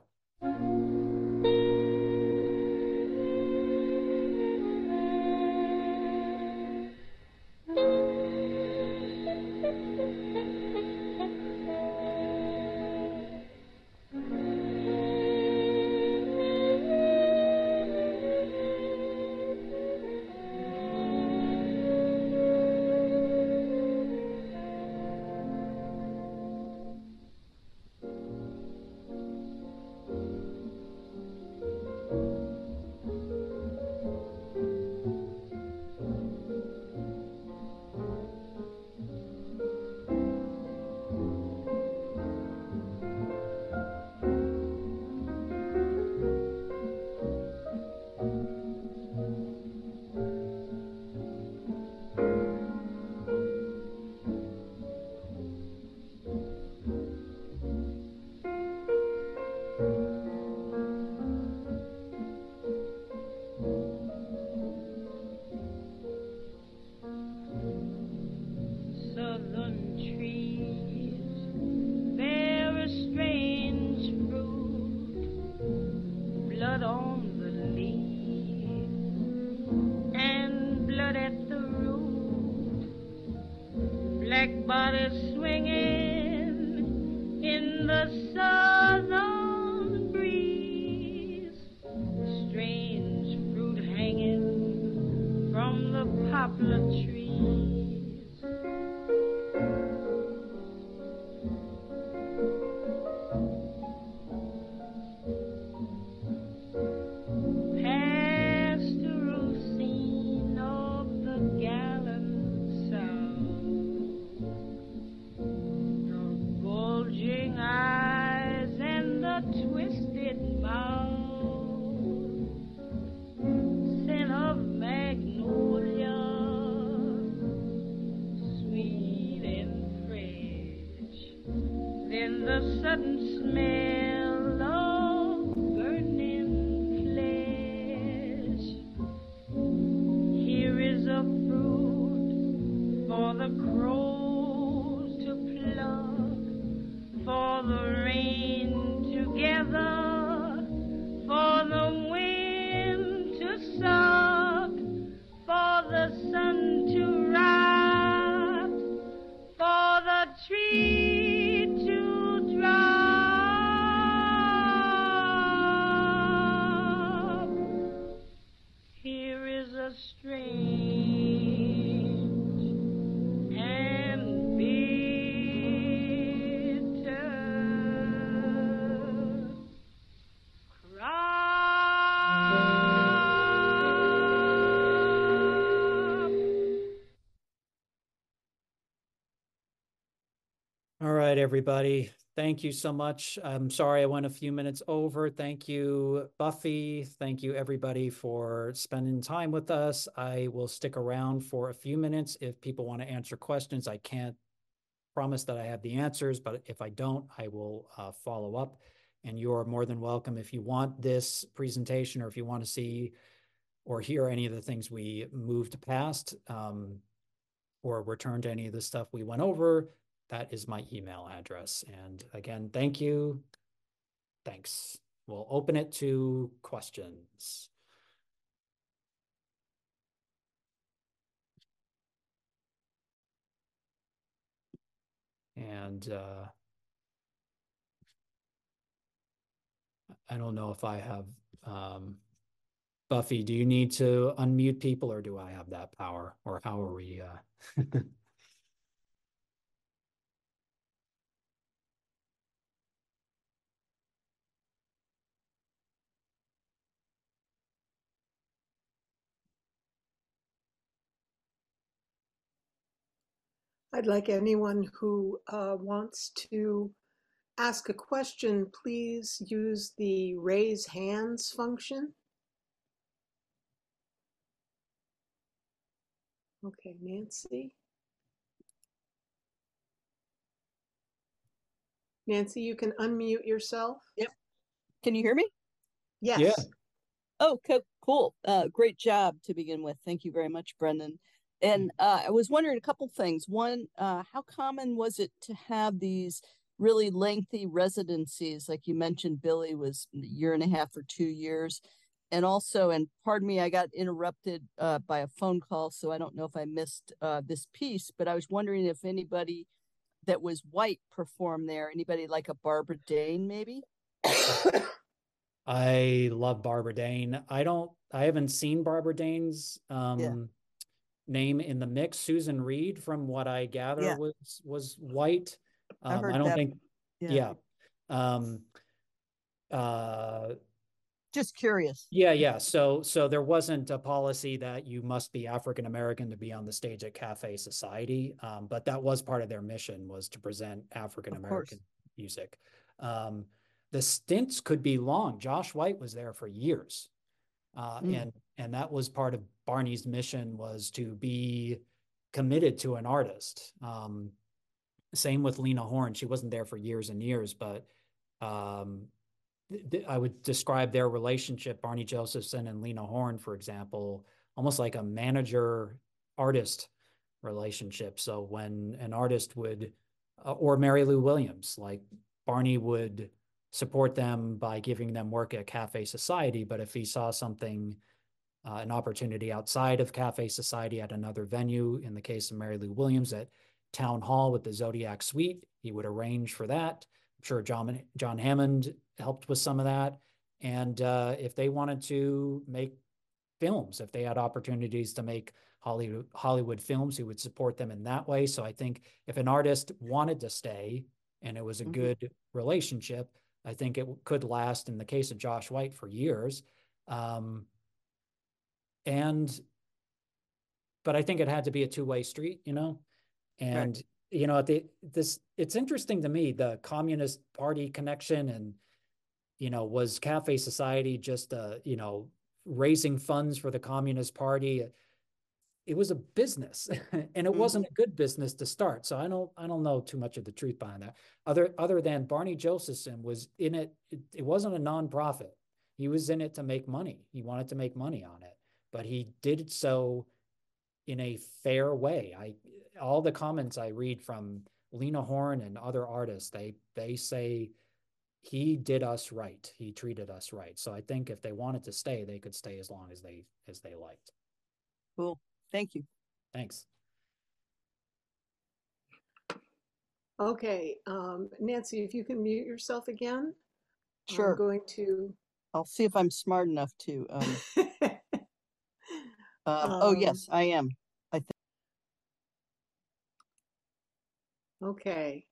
Southern trees bear a strange fruit, blood on the leaf and blood at the root, black bodies swinging in the southern breeze, strange fruit hanging from the poplar trees. Pastoral scene of the gallant South, the bulging eyes and the twisted mouth, scent of magnolia, sweet and fresh, then the sudden smell of burning flesh. Here is a fruit for the crows to pluck, for the rain to gather, for the wind to suck, for the sun to rise, for the tree to drop. Here is a strange and bitter crop. All right, everybody. Thank you so much. I'm sorry I went a few minutes over. Thank you, Buffy. Thank you, everybody, for spending time with us. I will stick around for a few minutes if people want to answer questions. I can't promise that I have the answers, but if I don't, I will uh, follow up. And you're more than welcome if you want this presentation or if you want to see or hear any of the things we moved past um, or return to any of the stuff we went over. That is my email address. And again, thank you. Thanks. We'll open it to questions. And uh, I don't know if I have, um, Buffy, do you need to unmute people or do I have that power? Or how are we? Uh... I'd like anyone who uh, wants to ask a question, please use the raise hands function. Okay, Nancy. Nancy, you can unmute yourself. Yep. Can you hear me? Yes. Yeah. Oh, co cool. Uh, great job to begin with. Thank you very much, Brendan. And uh, I was wondering a couple things. One, uh, how common was it to have these really lengthy residencies? Like you mentioned, Billy was a year and a half or two years. And also, and pardon me, I got interrupted uh, by a phone call, so I don't know if I missed uh, this piece, but I was wondering if anybody that was white performed there, anybody like a Barbara Dane, maybe? I love Barbara Dane. I don't, I haven't seen Barbara Dane's um, Yeah. name in the mix. Susan Reed, from what I gather, Yeah. was was white. I Um, heard I don't that. think, Yeah. yeah. Um, uh, Just curious. yeah, yeah. So, so there wasn't a policy that you must be African American to be on the stage at Cafe Society, um, but that was part of their mission, was to present African American music. Um, the stints could be long. Josh White was there for years, uh, Mm. and and that was part of Barney's mission, was to be committed to an artist. Um, same with Lena Horne. She wasn't there for years and years, but um, I would describe their relationship, Barney Josephson and Lena Horne, for example, almost like a manager-artist relationship. So when an artist would, uh, or Mary Lou Williams, like Barney would support them by giving them work at Cafe Society, but if he saw something, uh, an opportunity outside of Cafe Society at another venue, in the case of Mary Lou Williams at Town Hall with the Zodiac Suite, he would arrange for that. I'm sure John, John Hammond helped with some of that. And uh, if they wanted to make films, if they had opportunities to make Hollywood, Hollywood films, he would support them in that way. So I think if an artist wanted to stay and it was a Mhm. good relationship, I think it could last, in the case of Josh White, for years. Um, and, but I think it had to be a two-way street, you know? And, Right. you know, the, this, it's interesting to me, the Communist Party connection, and, you know, was Cafe Society just, uh, you know, raising funds for the Communist Party? It was a business, and it Mm-hmm. wasn't a good business to start. So I don't, I don't know too much of the truth behind that. Other, other than Barney Josephson was in it, it, it wasn't a nonprofit. He was in it to make money. He wanted to make money on it, but he did so in a fair way. I, all the comments I read from Lena Horne and other artists, they, they say he did us right. He treated us right. So I think if they wanted to stay, they could stay as long as they, as they liked. Cool. Thank you. Thanks. Okay, um, Nancy, if you can mute yourself again. Sure. I'm going to. I'll see if I'm smart enough to. Um, um, Um, oh, yes, I am. I think. Okay.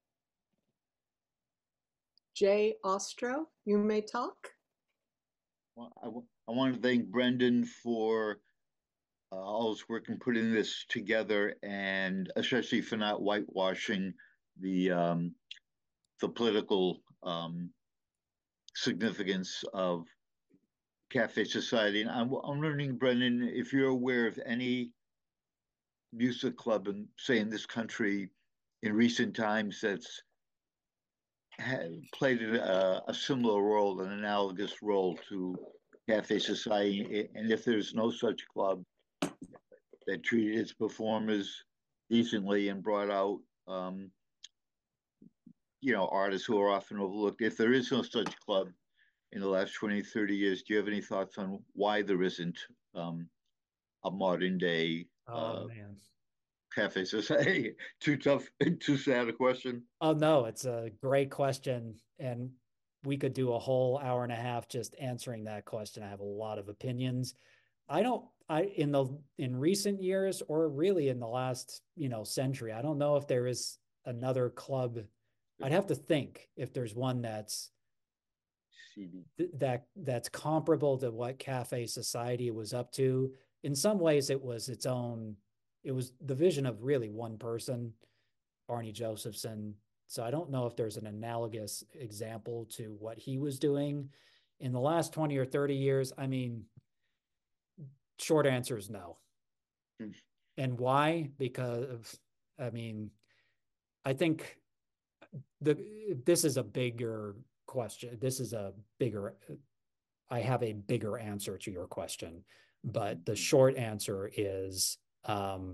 Jay Ostro, you may talk. Well, I, w- I want to thank Brendan for uh, all his work in putting this together, and especially for not whitewashing the um, the political um, significance of Cafe Society. And I'm, I'm wondering, Brendan, if you're aware of any music club, in, say, in this country in recent times that's had played a, a similar role, an analogous role to Cafe Society, and if there's no such club that treated its performers decently and brought out, um, you know, artists who are often overlooked. If there is no such club in the last twenty, thirty years, do you have any thoughts on why there isn't um, a modern day Oh, uh, man. Cafe Society? Too tough, too sad a question? Oh, no, it's a great question. And we could do a whole hour and a half just answering that question. I have a lot of opinions. I don't, I, in the, in recent years, or really in the last, you know, century, I don't know if there is another club. I'd have to think if there's one that's, th- that, that's comparable to what Cafe Society was up to. In some ways, it was its own, it was the vision of really one person, Barney Josephson. So I don't know if there's an analogous example to what he was doing in the last twenty or thirty years. I mean, short answer is no. Mm. And why? Because, I mean, I think the this is a bigger question. This is a bigger, I have a bigger answer to your question. But the short answer is, um,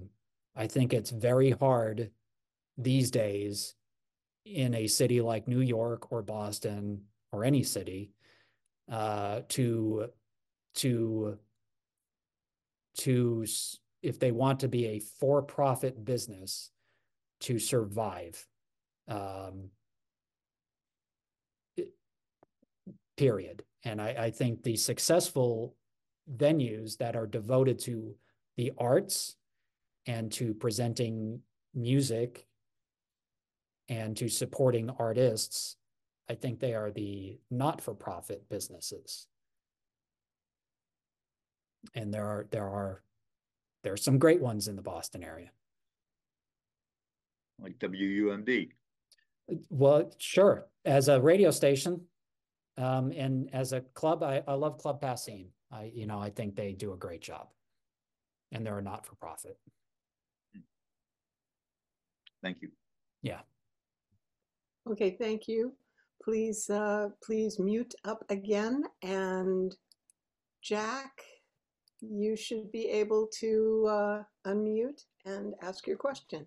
I think it's very hard these days in a city like New York or Boston or any city uh, to to to if they want to be a for-profit business to survive. Um, period. And I, I think the successful venues that are devoted to the arts and to presenting music and to supporting artists, I think they are the not-for-profit businesses. And there are there are there are some great ones in the Boston area. Like W U M D. Well, sure. As a radio station, um, and as a club, I, I love Club Passim. I, you know, I think they do a great job, and they're a not-for-profit. Thank you. Yeah. Okay, thank you. Please, uh, please mute up again. And Jack, you should be able to uh, unmute and ask your question.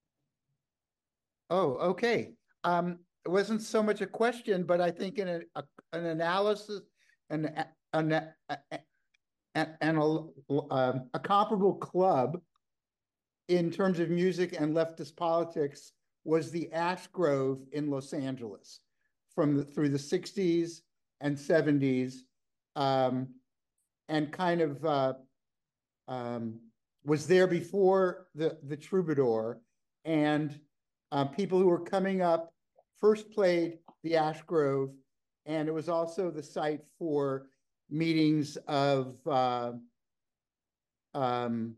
Oh, okay. Um, it wasn't so much a question, but I think in a, a, an analysis, an, an, an, an, an a, a comparable club in terms of music and leftist politics was the Ash Grove in Los Angeles from the, through the sixties and seventies, um, and kind of uh, um, was there before the, the Troubadour, and uh, people who were coming up first played the Ash Grove, and it was also the site for meetings of uh, um,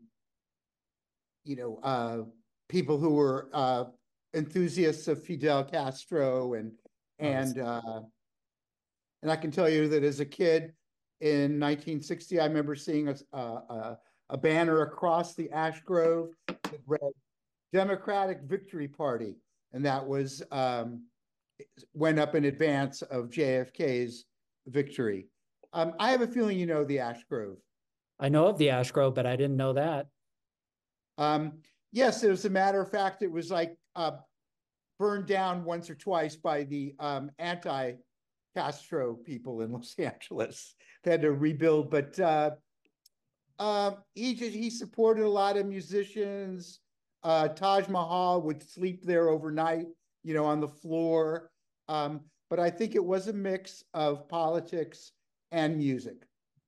you know, uh, people who were uh, enthusiasts of Fidel Castro, and and uh, and I can tell you that as a kid in nineteen sixty, I remember seeing a a, a banner across the Ash Grove that read "Democratic Victory Party," and that was um, went up in advance of J F K's victory. Um, I have a feeling you know the Ash Grove. I know of the Ash Grove, but I didn't know that. Um, yes, as a matter of fact, it was like uh, burned down once or twice by the um, anti-Castro people in Los Angeles. They had to rebuild, but uh, uh, he just, he supported a lot of musicians. Uh, Taj Mahal would sleep there overnight, you know, on the floor. Um, but I think it was a mix of politics and music.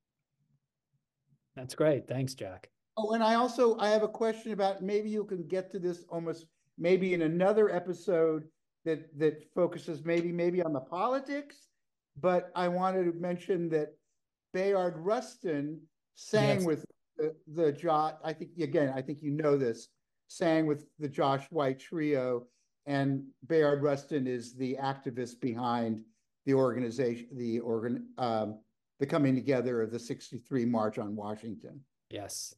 That's great. Thanks, Jack. Oh, and I also, I have a question about, maybe you can get to this almost maybe in another episode that that focuses maybe maybe on the politics, but I wanted to mention that Bayard Rustin sang Yes. with the, the Josh, I think, again, I think you know this, sang with the Josh White Trio, and Bayard Rustin is the activist behind the organization, the organ, um, the coming together of the sixty-three March on Washington. Yes.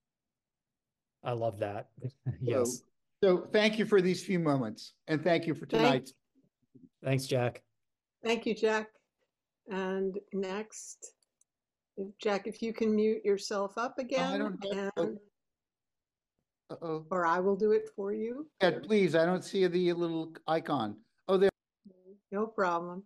I love that. Yes. So, so thank you for these few moments, and thank you for tonight. Thanks, Jack. Thank you, Jack. And next, if Jack, if you can mute yourself up again, I don't have, and, uh-oh. or I will do it for you. Yeah, please, I don't see the little icon. Oh, there. No problem.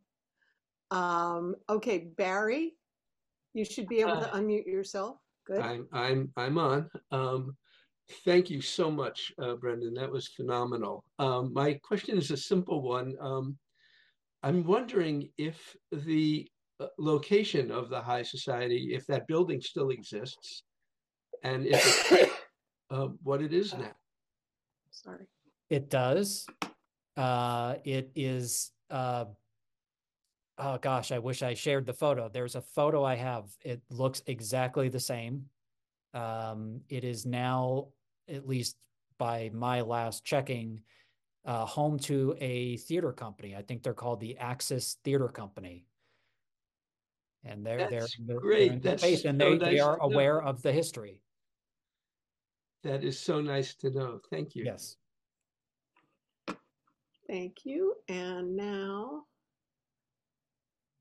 Um, okay, Barry, you should be able to Uh, unmute yourself. Good. I'm I'm I'm on. Um, thank you so much, uh, Brendan. That was phenomenal. Um, my question is a simple one. Um, I'm wondering if the uh, location of the High Society, if that building still exists, and if it, uh, what it is now. Sorry. It does. Uh, it is, uh, oh gosh, I wish I shared the photo. There's a photo I have. It looks exactly the same. Um, it is now, at least by my last checking, uh, home to a theater company. I think they're called the Axis Theater Company. And they're, they're, That's they're great. in the That's space, and so they, they nice are to know. aware of the history. That is so nice to know. Thank you. Yes. Thank you. And now,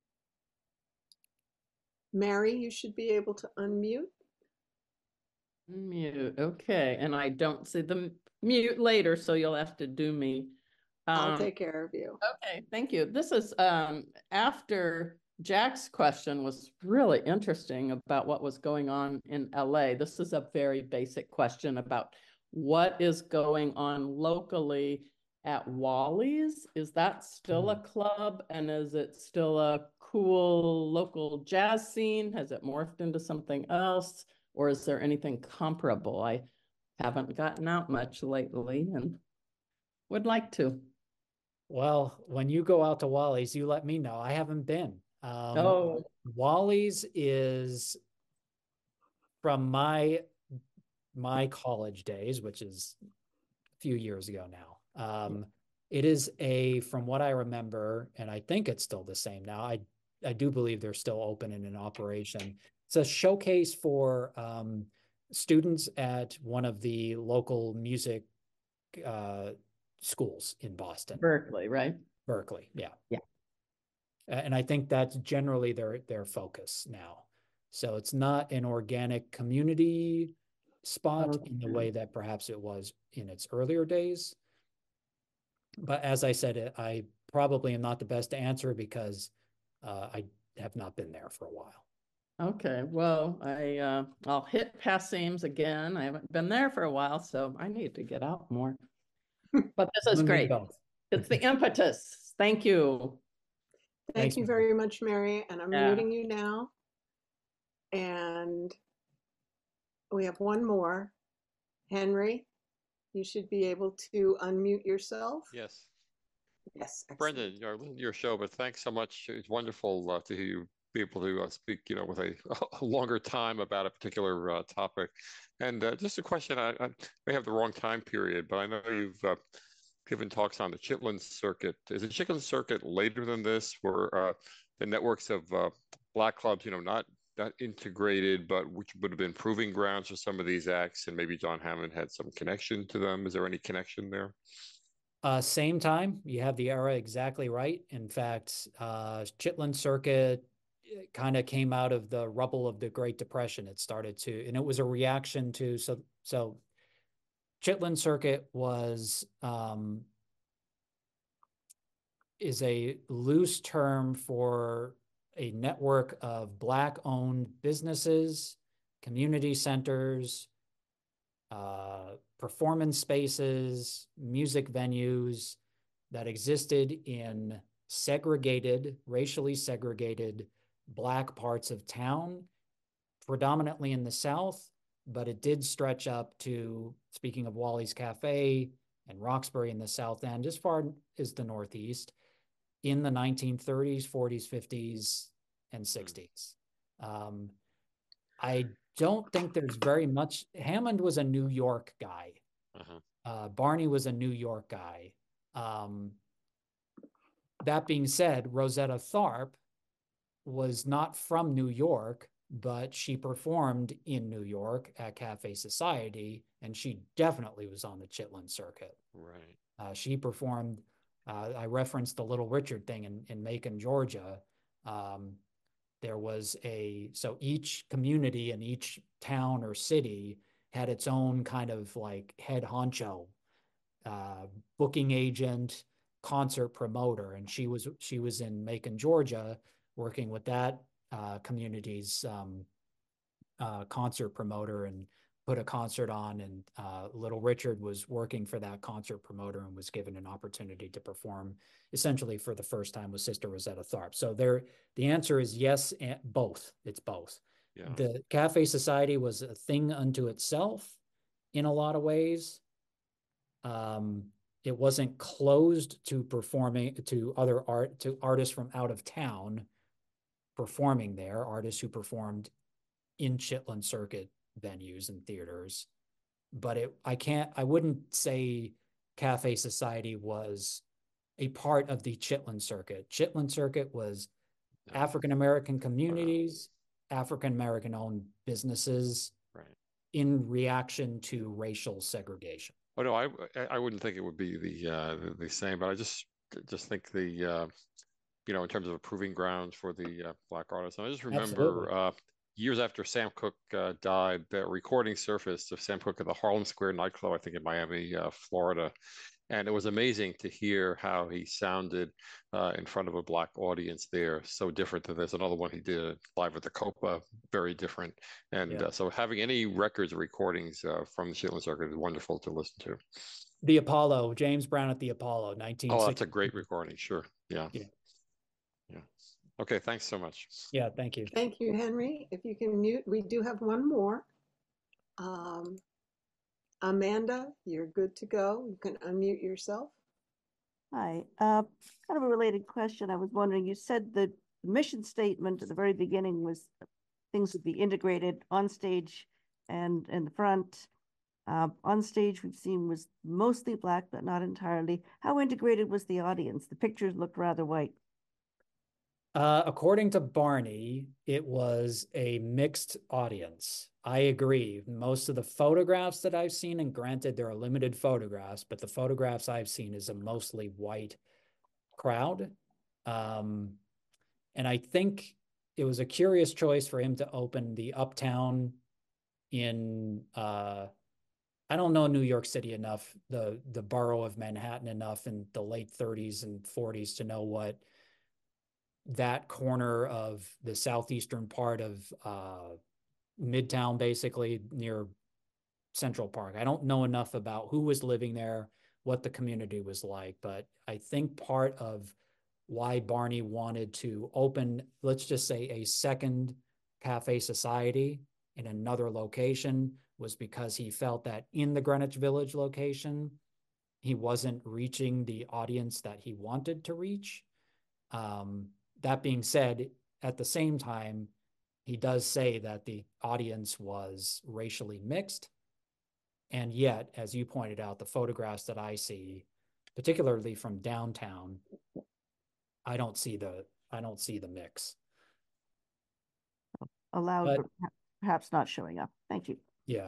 Mary, you should be able to unmute. Mute. Okay. And I don't see the mute later, so you'll have to do me. I'll Um, take care of you. Okay, thank you. This is um, after Jack's question was really interesting about what was going on in L A. This is a very basic question about what is going on locally at Wally's. Is that still a club, and is it still a cool local jazz scene? Has it morphed into something else, or is there anything comparable? I haven't gotten out much lately and would like to. Well, when you go out to Wally's, you let me know. I haven't been. Um, Oh. Wally's is from my my college days, which is a few years ago now. Um, it is a, from what I remember, and I think it's still the same now. I I do believe they're still open and in operation. It's a showcase for um, students at one of the local music uh, schools in Boston. Berkeley, right? Berkeley, yeah. Yeah. And I think that's generally their their focus now. So it's not an organic community spot Okay. in the way that perhaps it was in its earlier days. But as I said, I probably am not the best to answer because uh, I have not been there for a while. Okay, well, I uh, I'll hit Passemes again. I haven't been there for a while, so I need to get out more. But this is You and me great. both. It's the impetus. Thank you. Thank Thanks, you Mary. very much, Mary. And I'm Yeah. muting you now. And we have one more. Henry, you should be able to unmute yourself. Yes. Yes. excellent. Brendan, you know, I listened to your show, but thanks so much. It's wonderful uh, to hear you be able to uh, speak, you know, with a, a longer time about a particular uh, topic. And uh, just a question, I, I may have the wrong time period, but I know you've uh, given talks on the Chitlin Circuit. Is the Chitlin Circuit later than this, where uh, the networks of uh, black clubs, you know, not not integrated, but which would have been proving grounds for some of these acts, and maybe John Hammond had some connection to them? Is there any connection there? Uh, same time, you have the era exactly right. In fact, uh, Chitlin Circuit kind of came out of the rubble of the Great Depression. It started to, and it was a reaction to, so, so Chitlin Circuit was, um, is a loose term for a network of Black-owned businesses, community centers, uh, performance spaces, music venues that existed in segregated, racially segregated Black parts of town, predominantly in the South, but it did stretch up to, speaking of Wally's Cafe and Roxbury in the South End, as far as the Northeast, in the nineteen thirties, forties, fifties, and sixties. Um, I don't think there's very much. Hammond was a New York guy. Uh-huh. Uh, Barney was a New York guy. Um, that being said, Rosetta Tharpe was not from New York, but she performed in New York at Cafe Society, and she definitely was on the Chitlin Circuit. Right. Uh, she performed, uh, I referenced the Little Richard thing in, in Macon, Georgia. Um, there was a, so each community and each town or city had its own kind of like head honcho, uh, booking agent, concert promoter. And she was, she was in Macon, Georgia, working with that uh, community's um, uh, concert promoter and put a concert on. And uh, Little Richard was working for that concert promoter and was given an opportunity to perform essentially for the first time with Sister Rosetta Tharpe. So there, the answer is yes, and both. It's both. Yeah. The Cafe Society was a thing unto itself in a lot of ways. Um, it wasn't closed to performing to other art, to artists from out of town performing there, artists who performed in Chitlin Circuit venues and theaters. But it, I can't, I wouldn't say Cafe Society was a part of the Chitlin Circuit. Chitlin Circuit was no. African-American communities, African-American owned businesses, right, in reaction to racial segregation. Oh no, I I wouldn't think it would be the uh, the, the same, but I just just think the uh, you know, in terms of a proving grounds for the uh, black artists. And I just remember uh, years after Sam Cooke uh, died, the recording surfaced of Sam Cooke at the Harlem Square nightclub, I think in Miami, uh, Florida. And it was amazing to hear how he sounded uh, in front of a black audience there. So different than there's another one he did live at the Copa, very different. And Yeah. uh, so having any records or recordings uh, from the Chitlin Circuit is wonderful to listen to. The Apollo, James Brown at the Apollo, nineteen sixty. Oh, that's a great recording. Sure. Yeah. Yeah. Yeah. Okay. Thanks so much. Yeah. Thank you. Thank you, Henry. If you can mute, we do have one more. Um, Amanda, you're good to go. You can unmute yourself. Hi, uh, kind of a related question. I was wondering, you said the mission statement at the very beginning was things would be integrated on stage and in the front. Uh, on stage, we've seen was mostly black, but not entirely. How integrated was the audience? The pictures looked rather white. Uh, according to Barney, it was a mixed audience. I agree. Most of the photographs that I've seen, and granted there are limited photographs, but the photographs I've seen is a mostly white crowd. Um, and I think it was a curious choice for him to open the Uptown in, uh, I don't know New York City enough, the, the borough of Manhattan enough in the late thirties and forties to know what that corner of the southeastern part of uh, Midtown, basically near Central Park. I don't know enough about who was living there, what the community was like, but I think part of why Barney wanted to open, let's just say, a second Cafe Society in another location was because he felt that in the Greenwich Village location, he wasn't reaching the audience that he wanted to reach. Um, That being said, at the same time, he does say that the audience was racially mixed. And yet, as you pointed out, the photographs that I see, particularly from downtown, I don't see the I don't see the mix. Allowed, But, but perhaps not showing up. Thank you. Yeah.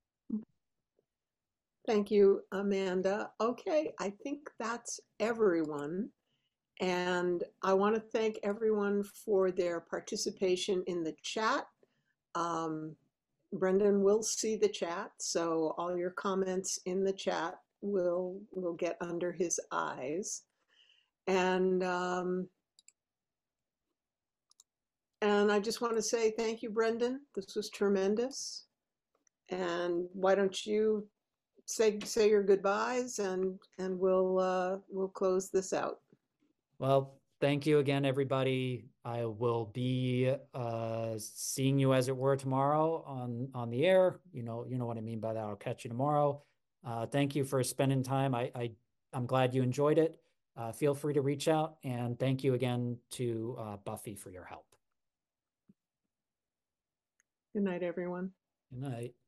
Thank you, Amanda. Okay, I think that's everyone. And I want to thank everyone for their participation in the chat. Um, Brendan will see the chat, so all your comments in the chat will, will get under his eyes. And, um, and I just want to say thank you, Brendan. This was tremendous. And why don't you say, say your goodbyes, and, and we'll, uh, we'll close this out. Well, thank you again, everybody. I will be uh, seeing you, as it were, tomorrow on on the air. You know, you know what I mean by that. I'll catch you tomorrow. Uh, thank you for spending time. I, I I'm glad you enjoyed it. Uh, feel free to reach out, and thank you again to uh, Buffy for your help. Good night, everyone. Good night.